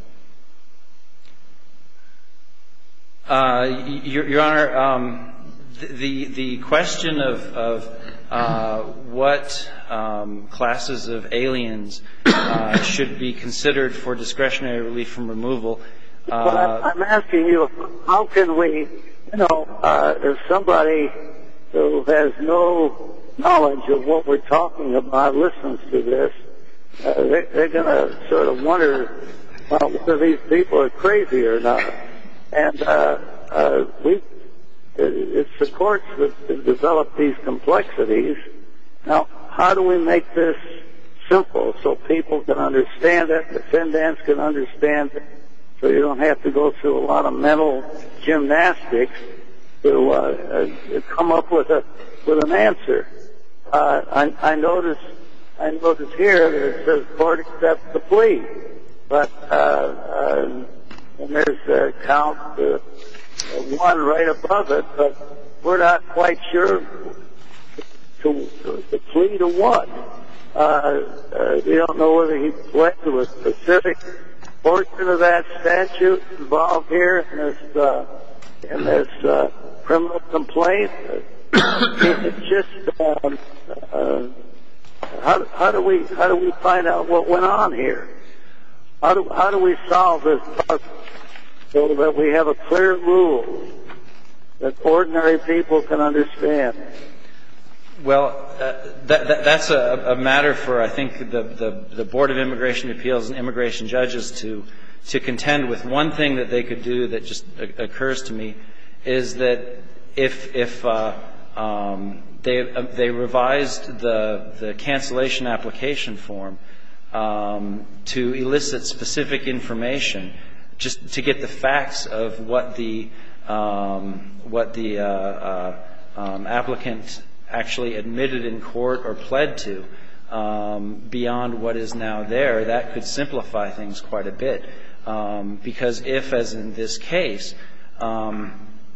Uh, Your, Your Honor, um, the the question of, of uh, what um, classes of aliens uh, should be considered for discretionary relief from removal. Uh, but I'm asking you, how can we, you know, uh, if somebody who has no knowledge of what we're talking about listens to this, uh, they, they're going to sort of wonder, well, whether these people are crazy or not. And uh, uh, we, it's the courts that develop these complexities. Now, how do we make this simple so people can understand it, defendants can understand it, so you don't have to go through a lot of mental gymnastics to uh, uh, come up with a with an answer? Uh, I, I notice I notice here that it says court accepts the plea, but uh, uh, and there's uh, count uh, one right above it, but we're not quite sure to, to, to plea to what. Uh, uh, we don't know whether he pled to a specific portion of that statute involved here in this uh, in this uh, criminal complaint. It's just um, uh, how, how do we how do we find out what went on here? How do how do we solve this puzzle so that we have a clear rule that ordinary people can understand? Well, uh, that, that, that's a, a matter for, I think, the, the, the Board of Immigration Appeals and immigration judges to to contend with. One thing that they could do that just occurs to me is that if if uh, um, they uh, they revised the the cancellation application form um, to elicit specific information, just to get the facts of what the um, what the uh, uh, um, applicant actually admitted in court or pled to, um, beyond what is now there, that could simplify things quite a bit. Um, because if, as in this case, um,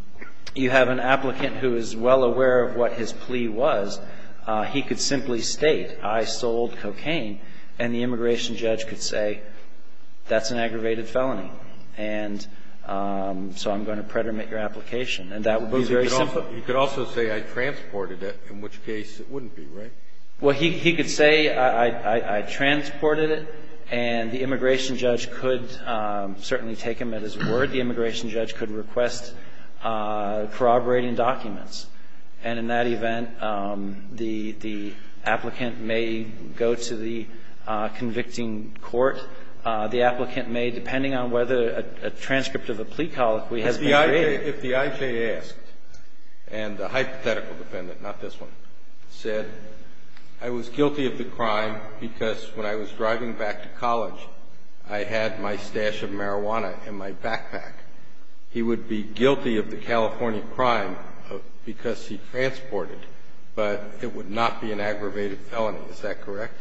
you have an applicant who is well aware of what his plea was. Uh, he could simply state, I sold cocaine, and the immigration judge could say, that's an aggravated felony, and um, so I'm going to pretermit your application. And that would be very simple. Also, he could also say, I transported it, in which case it wouldn't be, right? Well, he, he could say, I, I, I transported it, and the immigration judge could um, certainly take him at his word. The immigration judge could request uh, corroborating documents. And in that event, um, the, the applicant may go to the uh, convicting court. Uh, the applicant may, depending on whether a, a transcript of a plea colloquy has been created. If the I J asked, and the hypothetical defendant, not this one, said, I was guilty of the crime because when I was driving back to college, I had my stash of marijuana in my backpack. He would be guilty of the California crime because he transported, but it would not be an aggravated felony. Is that correct?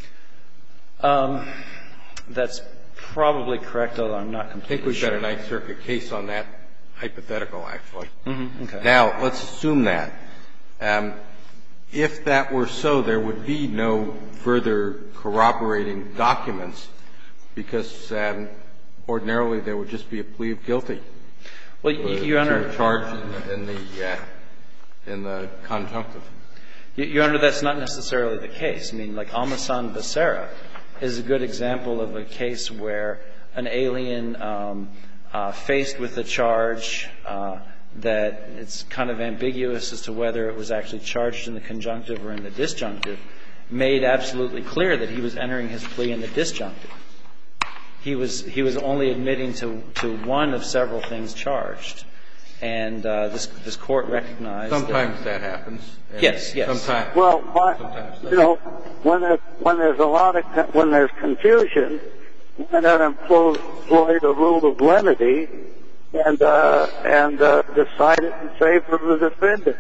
Um, that's probably correct, although I'm not completely sure. I think we've got a Ninth Circuit case on that hypothetical, actually. Mm-hmm. Okay. Now, let's assume that. Um, if that were so, there would be no further corroborating documents because um, ordinarily there would just be a plea of guilty. Well, Your Honor, charge in the in the, uh, in the conjunctive. Your Honor, that's not necessarily the case. I mean, like Almasan Becerra is a good example of a case where an alien um, uh, faced with a charge uh, that it's kind of ambiguous as to whether it was actually charged in the conjunctive or in the disjunctive, made absolutely clear that he was entering his plea in the disjunctive. He was he was only admitting to, to one of several things charged. And uh, this this court recognized sometimes that, that happens. Yes, yes. Sometimes, well, why, sometimes you know, when there's when there's a lot of when there's confusion, why not employ, employ the rule of lenity and uh, and uh, decide it in favor of the defendant?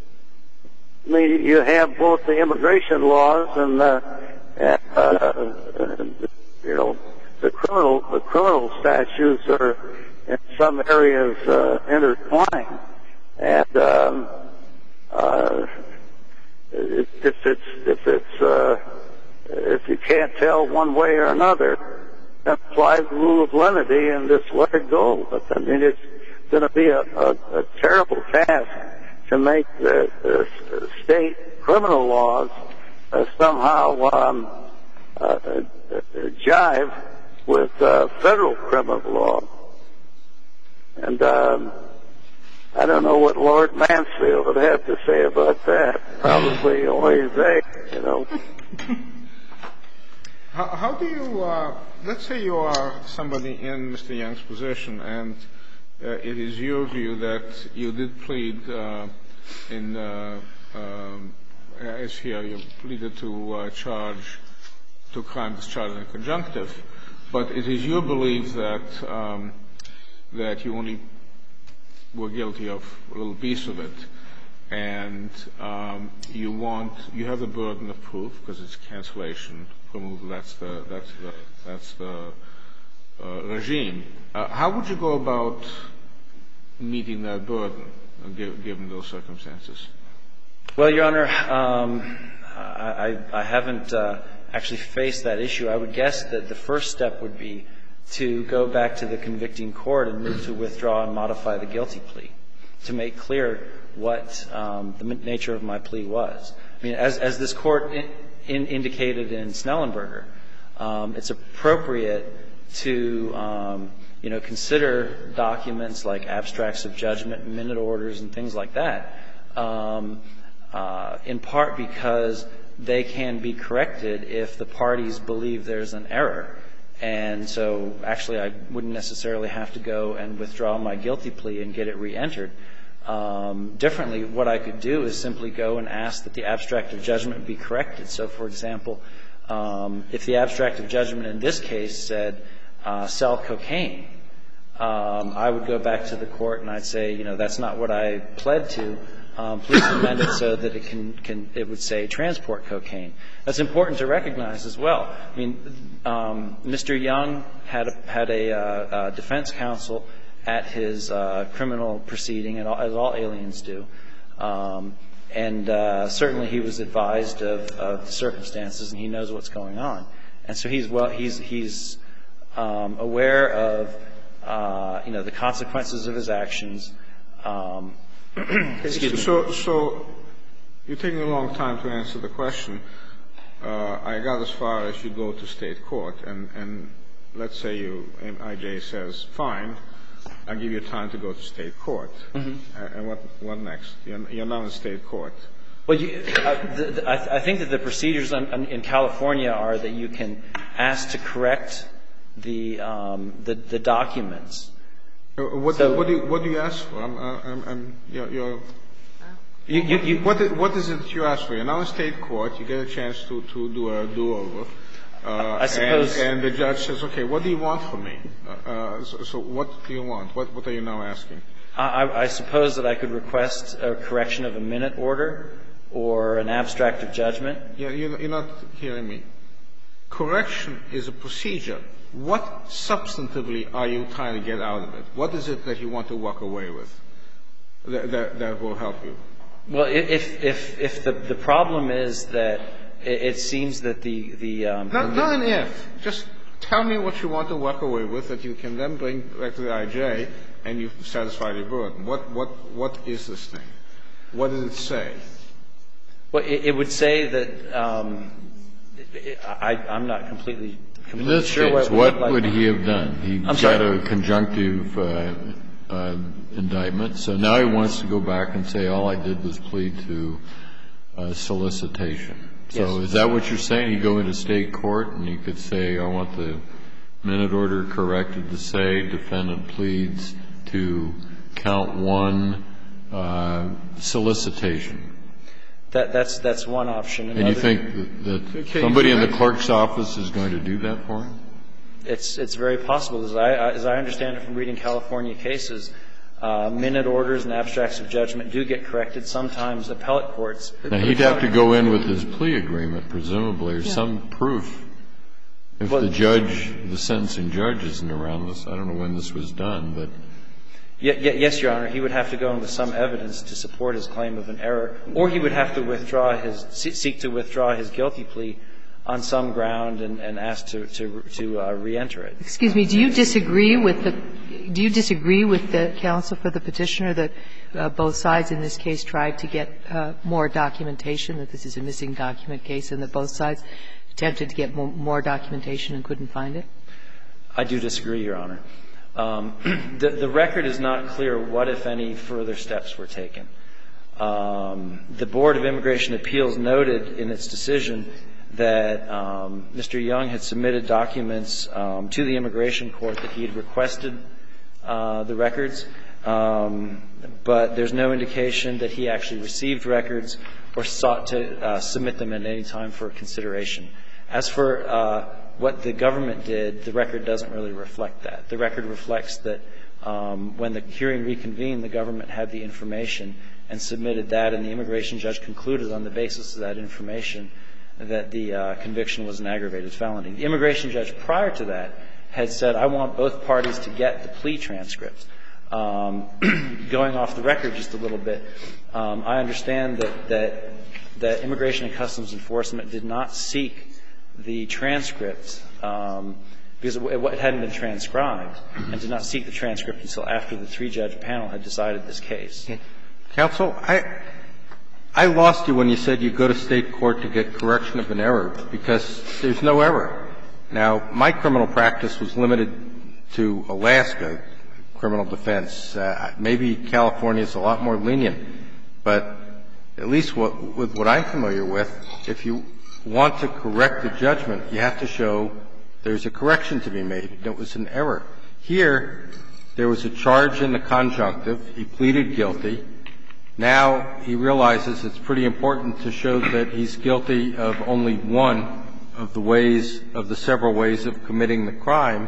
I mean, you have both the immigration laws and uh, and, uh, you know the criminal the criminal statutes are in some areas uh, intertwined, and um, uh, if, if it's if it's uh, if you can't tell one way or another, then apply the rule of lenity and just let it go. But I mean, it's going to be a, a, a terrible task to make the, the state criminal laws uh, somehow um, uh, uh, jive with uh, federal criminal law. And um, I don't know what Lord Mansfield would have to say about that. Probably only they, you know. How, how do you, uh, let's say you are somebody in Mister Young's position, and uh, it is your view that you did plead uh, in, uh, um, as here, you pleaded to uh, charge, to crime discharged in a conjunctive, but it is your belief that um, that you only were guilty of a little piece of it, and um, you want, you have the burden of proof because it's cancellation, removal, that's the, that's the, that's the uh, regime. Uh, how would you go about meeting that burden, uh, given those circumstances? Well, Your Honor, um, I, I haven't uh, actually faced that issue. I would guess that the first step would be to go back to the convicting court and move to withdraw and modify the guilty plea to make clear what um, the nature of my plea was. I mean, as, as this court in, in indicated in Snellenberger, um, it's appropriate to, um, you know, consider documents like abstracts of judgment, minute orders, and things like that, um, uh, in part because they can be corrected if the parties believe there's an error. And so actually I wouldn't necessarily have to go and withdraw my guilty plea and get it re-entered. Um, differently, what I could do is simply go and ask that the abstract of judgment be corrected. So, for example, um, if the abstract of judgment in this case said uh, sell cocaine, um, I would go back to the court and I'd say, you know, that's not what I pled to. Um, please amend it so that it can, can it would say transport cocaine. That's important to recognize as well. I mean, um, Mister Young had a, had a uh, uh, defense counsel at his uh, criminal proceeding, as all aliens do. Um, and uh, certainly he was advised of, of the circumstances, and he knows what's going on. And so he's well, he's he's um, aware of uh, you know the consequences of his actions. Um, excuse me. So, so you're taking a long time to answer the question. Uh, I got as far as you go to state court, and, and let's say you I J says, fine, I'll give you time to go to state court. Mm-hmm. Uh, and what what next? You're, you're now in state court. Well, you, uh, the, the, I, I think that the procedures in, in California are that you can ask to correct the um, the, the documents. Uh, what, so, do, what do you what do you ask for? I'm, I'm, I'm you're. you're You, you, you, what, is, what is it that you ask for? You're now in state court. You get a chance to, to do a do-over. Uh, I suppose. And, and the judge says, okay, what do you want from me? Uh, uh, so, so what do you want? What, what are you now asking? I, I suppose that I could request a correction of a minute order or an abstract of judgment. Yeah, you're, you're not hearing me. Correction is a procedure. What substantively are you trying to get out of it? What is it that you want to walk away with that, that, that will help you? Well, if if if the the problem is that it, it seems that the the um, not, not an if, just tell me what you want to walk away with that you can then bring back to the I J and you've satisfied your burden. What what what is this thing? What does it say? Well, it, it would say that um, it, I I'm not completely completely in this sure case, what, what like. would he have done? He I'm got sorry? a conjunctive. Uh, Uh, indictment. So now he wants to go back and say, all I did was plead to uh, solicitation. So yes. Is that what you're saying? You go into state court and you could say, I want the minute order corrected to say defendant pleads to count one uh, solicitation. That, that's that's one option. Another, and you think that, that somebody in the clerk's office is going to do that for him? It's it's very possible. As I as I understand it from reading California cases, uh, minute orders and abstracts of judgment do get corrected. Sometimes appellate courts. Now he'd have to go in with his plea agreement, presumably, or yeah. some proof. If well, the judge, the sentencing judge, isn't around this, I don't know when this was done, but. Yeah, yeah, yes, Your Honor. He would have to go in with some evidence to support his claim of an error, or he would have to withdraw his seek to withdraw his guilty plea on some ground and, and ask to to, to uh, reenter it. Excuse me. Do you disagree with the Do you disagree with the counsel for the petitioner that uh, both sides in this case tried to get uh, more documentation, that this is a missing document case, and that both sides attempted to get more, more documentation and couldn't find it? I do disagree, Your Honor. Um, the, the record is not clear what, if any, further steps were taken. Um, the Board of Immigration Appeals noted in its decision that um, Mister Young had submitted documents um, to the immigration court that he had requested uh, the records, um, but there's no indication that he actually received records or sought to uh, submit them at any time for consideration. As for uh, what the government did, the record doesn't really reflect that. The record reflects that um, when the hearing reconvened, the government had the information and submitted that, and the immigration judge concluded on the basis of that information that the uh, conviction was an aggravated felony. The immigration judge prior to that had said, I want both parties to get the plea transcript. Um, going off the record just a little bit, um, I understand that, that, that Immigration and Customs Enforcement did not seek the transcript um, because it, it hadn't been transcribed, and did not seek the transcript until after the three-judge panel had decided this case. Counsel, I I lost you when you said you go to state court to get correction of an error, because there's no error. Now, my criminal practice was limited to Alaska criminal defense. Uh, maybe California is a lot more lenient, but at least what, with what I'm familiar with, if you want to correct the judgment, you have to show there's a correction to be made and it was an error. Here, there was a charge in the conjunctive. He pleaded guilty. Now he realizes it's pretty important to show that he's guilty of only one of the ways, of the several ways of committing the crime.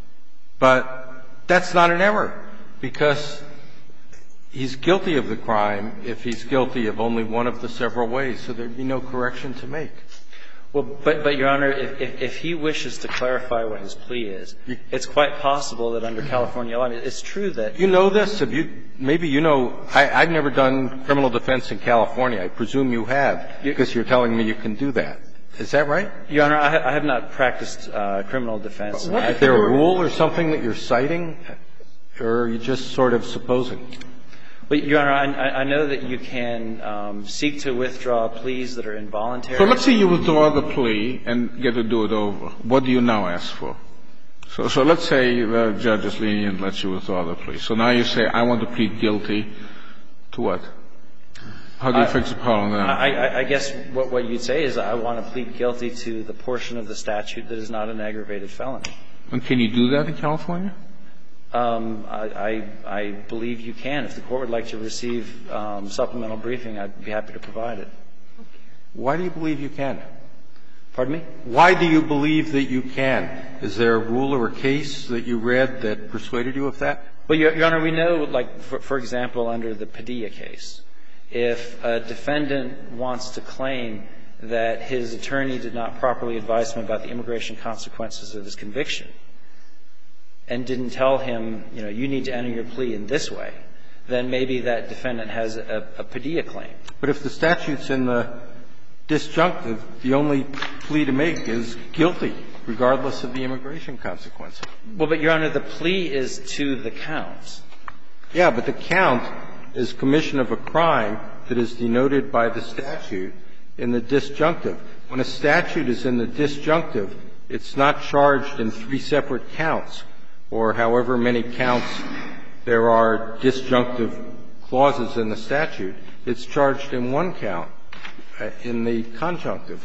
But that's not an error, because he's guilty of the crime if he's guilty of only one of the several ways, so there'd be no correction to make. Well, but, but Your Honor, if, if, if he wishes to clarify what his plea is, it's quite possible that under California law, it's true that you know this. Have you, maybe you know, I, I've never done criminal defense in California. I presume you have, because you're telling me you can do that. Is that right? Your Honor, I, I have not practiced uh, criminal defense. Is there a rule or something that you're citing, or are you just sort of supposing? Well, Your Honor, I, I know that you can um, seek to withdraw pleas that are involuntary. So let's say you withdraw the plea and get to do it over. What do you now ask for? So, so let's say the judge is lenient and lets you withdraw the plea. So now you say, I want to plead guilty to what? How do you I, fix the problem then? I, I, I guess what, what you'd say is I want to plead guilty to the portion of the statute that is not an aggravated felony. And can you do that in California? Um, I, I, I believe you can. If the Court would like to receive um, supplemental briefing, I'd be happy to provide it. Why do you believe you can? Pardon me? Why do you believe that you can? Is there a rule or a case that you read that persuaded you of that? Well, Your, Your Honor, we know, like, for, for example, under the Padilla case, if a defendant wants to claim that his attorney did not properly advise him about the immigration consequences of his conviction, and didn't tell him, you know, you need to enter your plea in this way, then maybe that defendant has a, a Padilla claim. But if the statute's in the disjunctive, the only plea to make is guilty, regardless of the immigration consequences. Well, but, Your Honor, the plea is to the count. Yeah, but the count is commission of a crime that is denoted by the statute in the disjunctive. When a statute is in the disjunctive, it's not charged in three separate counts, or however many counts there are disjunctive clauses in the statute. It's charged in one count, in the conjunctive.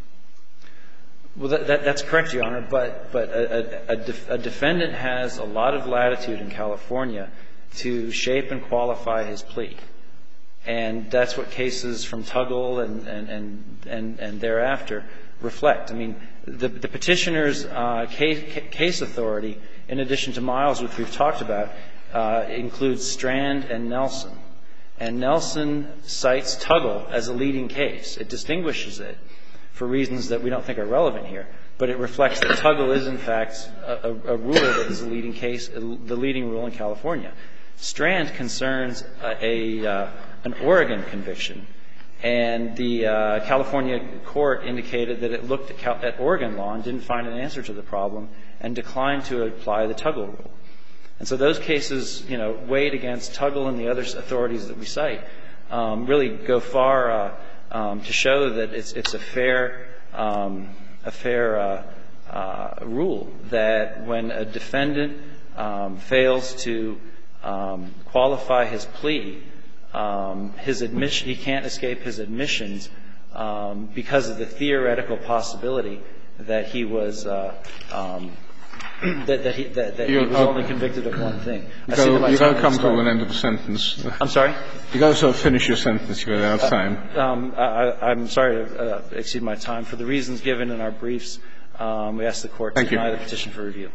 Well, that, that, that's correct, Your Honor, but, but a, a, a, def, a defendant has a lot of latitude in California to shape and qualify his plea. And that's what cases from Tuggle and, and, and, and, and thereafter reflect. I mean, the, the petitioner's uh, case, case authority, in addition to Miles, which we've talked about, uh, includes Strand and Nelson. And Nelson cites Tuggle as a leading case. It distinguishes it for reasons that we don't think are relevant here, but it reflects that Tuggle is, in fact, a, a, a rule that is a leading case, the leading rule in California. Strand concerns a, a uh, an Oregon conviction, and the uh, California court indicated that it looked at, Cal- at Oregon law and didn't find an answer to the problem and declined to apply the Tuggle rule. And so those cases, you know, weighed against Tuggle and the other authorities that we cite, um, really go far uh, um, to show that it's, it's a fair, um, a fair uh, uh, rule that when a defendant um, fails to um, qualify his plea, um, his admission, he can't escape his admissions um, because of the theoretical possibility that he was uh, um, that, that he that, that he was only convicted of one thing. You got to come to an end of the sentence. I'm sorry? You got to sort of finish your sentence. You're out of time. Uh, um, I, I'm sorry to uh, exceed my time. For the reasons given in our briefs, um, we ask the Court to Thank deny you. the petition for review.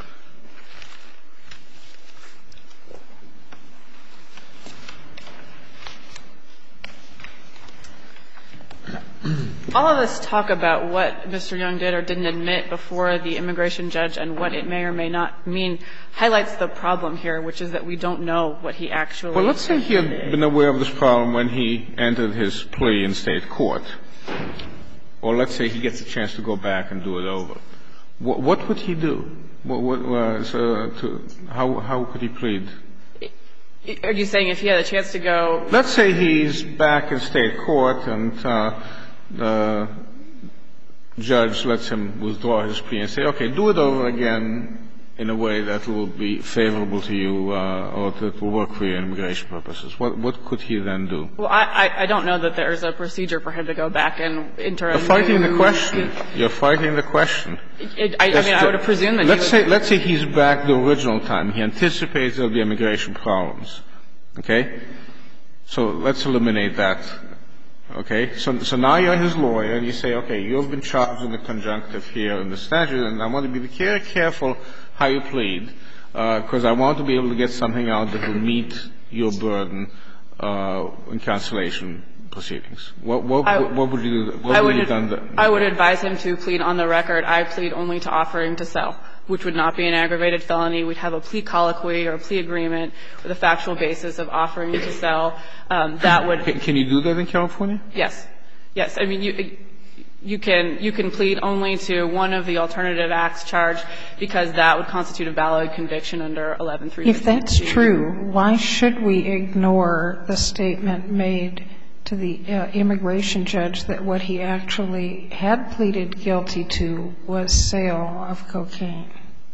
All of this talk about what Mister Young did or didn't admit before the immigration judge and what it may or may not mean highlights the problem here, which is that we don't know what he actually did. Well, let's say he had been aware of this problem when he entered his plea in state court. Or let's say he gets a chance to go back and do it over. What, what would he do? What, what, uh, so to, how, how could he plead? Are you saying if he had a chance to go? Let's say he's back in state court and uh, the judge lets him withdraw his plea and say, okay, do it over again in a way that will be favorable to you uh, or that will work for your immigration purposes. What, what could he then do? Well, I, I, I don't know that there's a procedure for him to go back and enter a You're fighting the question. You're fighting the question. It, I, I mean, I would presume that let's he would. say let's say he's back the original time. He anticipates there'll be immigration problems. Okay? So let's eliminate that. Okay? So, so now you're his lawyer and you say, okay, you've been charged in the conjunctive here in the statute, and I want to be very careful how you plead, because uh, I want to be able to get something out that will meet your burden uh, in cancellation proceedings? What, what, I, what would you, what I would would, you have done? The, I would advise him to plead on the record, I plead only to offering to sell, which would not be an aggravated felony. We'd have a plea colloquy or a plea agreement with a factual basis of offering to sell. Um, that would. Can, can you do that in California? Yes. Yes. I mean, you, you can, you can plead only to one of the alternative acts charged because that would constitute a valid conviction under eleven three. If that's true, why should we ignore the statement made to the uh, immigration judge that what he actually had pleaded guilty to was sale of cocaine?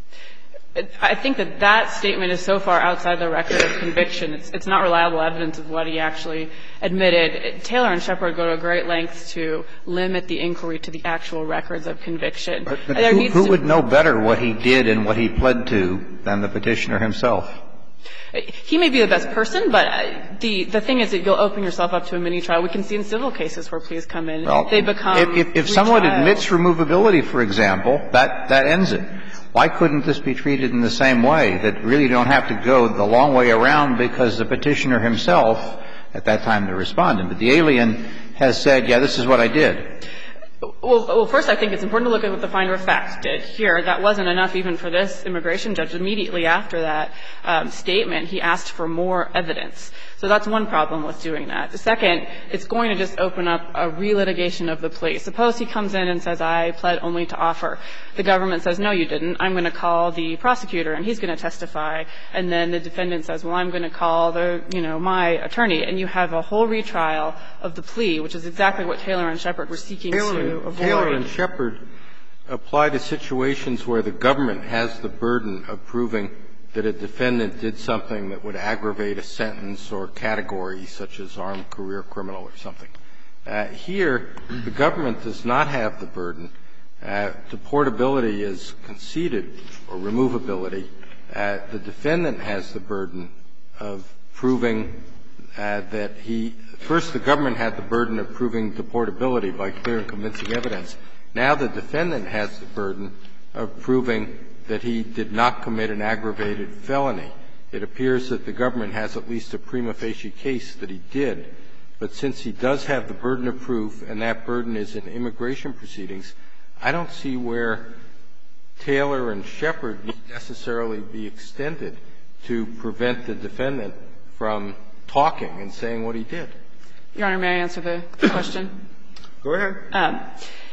I think that that statement is so far outside the record of conviction. It's, it's not reliable evidence of what he actually admitted. Taylor and Shepard go to great lengths to limit the inquiry to the actual records of conviction. But, but who, who would know better what he did and what he pled to than the petitioner himself? He may be the best person, but the the thing is that you'll open yourself up to a mini-trial. We can see in civil cases where pleas come in, well, they become If, if, if someone admits removability, for example, that, that ends it. Why couldn't this be treated in the same way, that really don't have to go the long way around because the petitioner himself, at that time the respondent, but the alien has said, yeah, this is what I did? Well, well, first I think it's important to look at what the finder of facts did here. That wasn't enough even for this immigration judge. Immediately after that um, statement, he asked for more evidence. So that's one problem with doing that. The second, it's going to just open up a relitigation of the plea. Suppose he comes in and says, I pled only to offer. The government says, no, you didn't. I'm going to call the prosecutor, and he's going to testify. And then the defendant says, well, I'm going to call the, you know, my attorney. And you have a whole retrial of the plea, which is exactly what Taylor and Shepard were seeking Taylor, to avoid. Taylor and Shepard apply to situations where the government has the burden of proving that a defendant did something that would aggravate a sentence or category, such as armed career criminal or something. Uh, here, the government does not have the burden. Uh, deportability is conceded, or removability. Uh, the defendant has the burden of proving uh, that he – first, the government had the burden of proving deportability by clear and convincing evidence. Now the defendant has the burden of proving that he did not commit an aggravated felony. It appears that the government has at least a prima facie case that he did. But since he does have the burden of proof, and that burden is in immigration proceedings, I don't see where Taylor and Shepard need necessarily be extended to prevent the defendant from talking and saying what he did. Your Honor, may I answer the question? Go ahead. Um,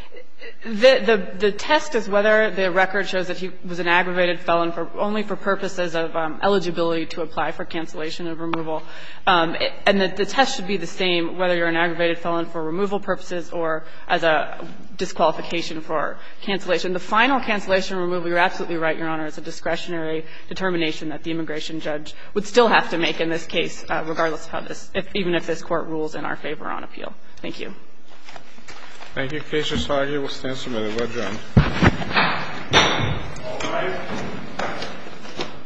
The, the, the test is whether the record shows that he was an aggravated felon for, only for purposes of um, eligibility to apply for cancellation of removal. Um, it, and the, the test should be the same whether you're an aggravated felon for removal purposes or as a disqualification for cancellation. The final cancellation or removal, you're absolutely right, Your Honor, is a discretionary determination that the immigration judge would still have to make in this case, uh, regardless of how this, if, even if this Court rules in our favor on appeal. Thank you. Thank you. Case is argued. We'll stand submitted. We're adjourned.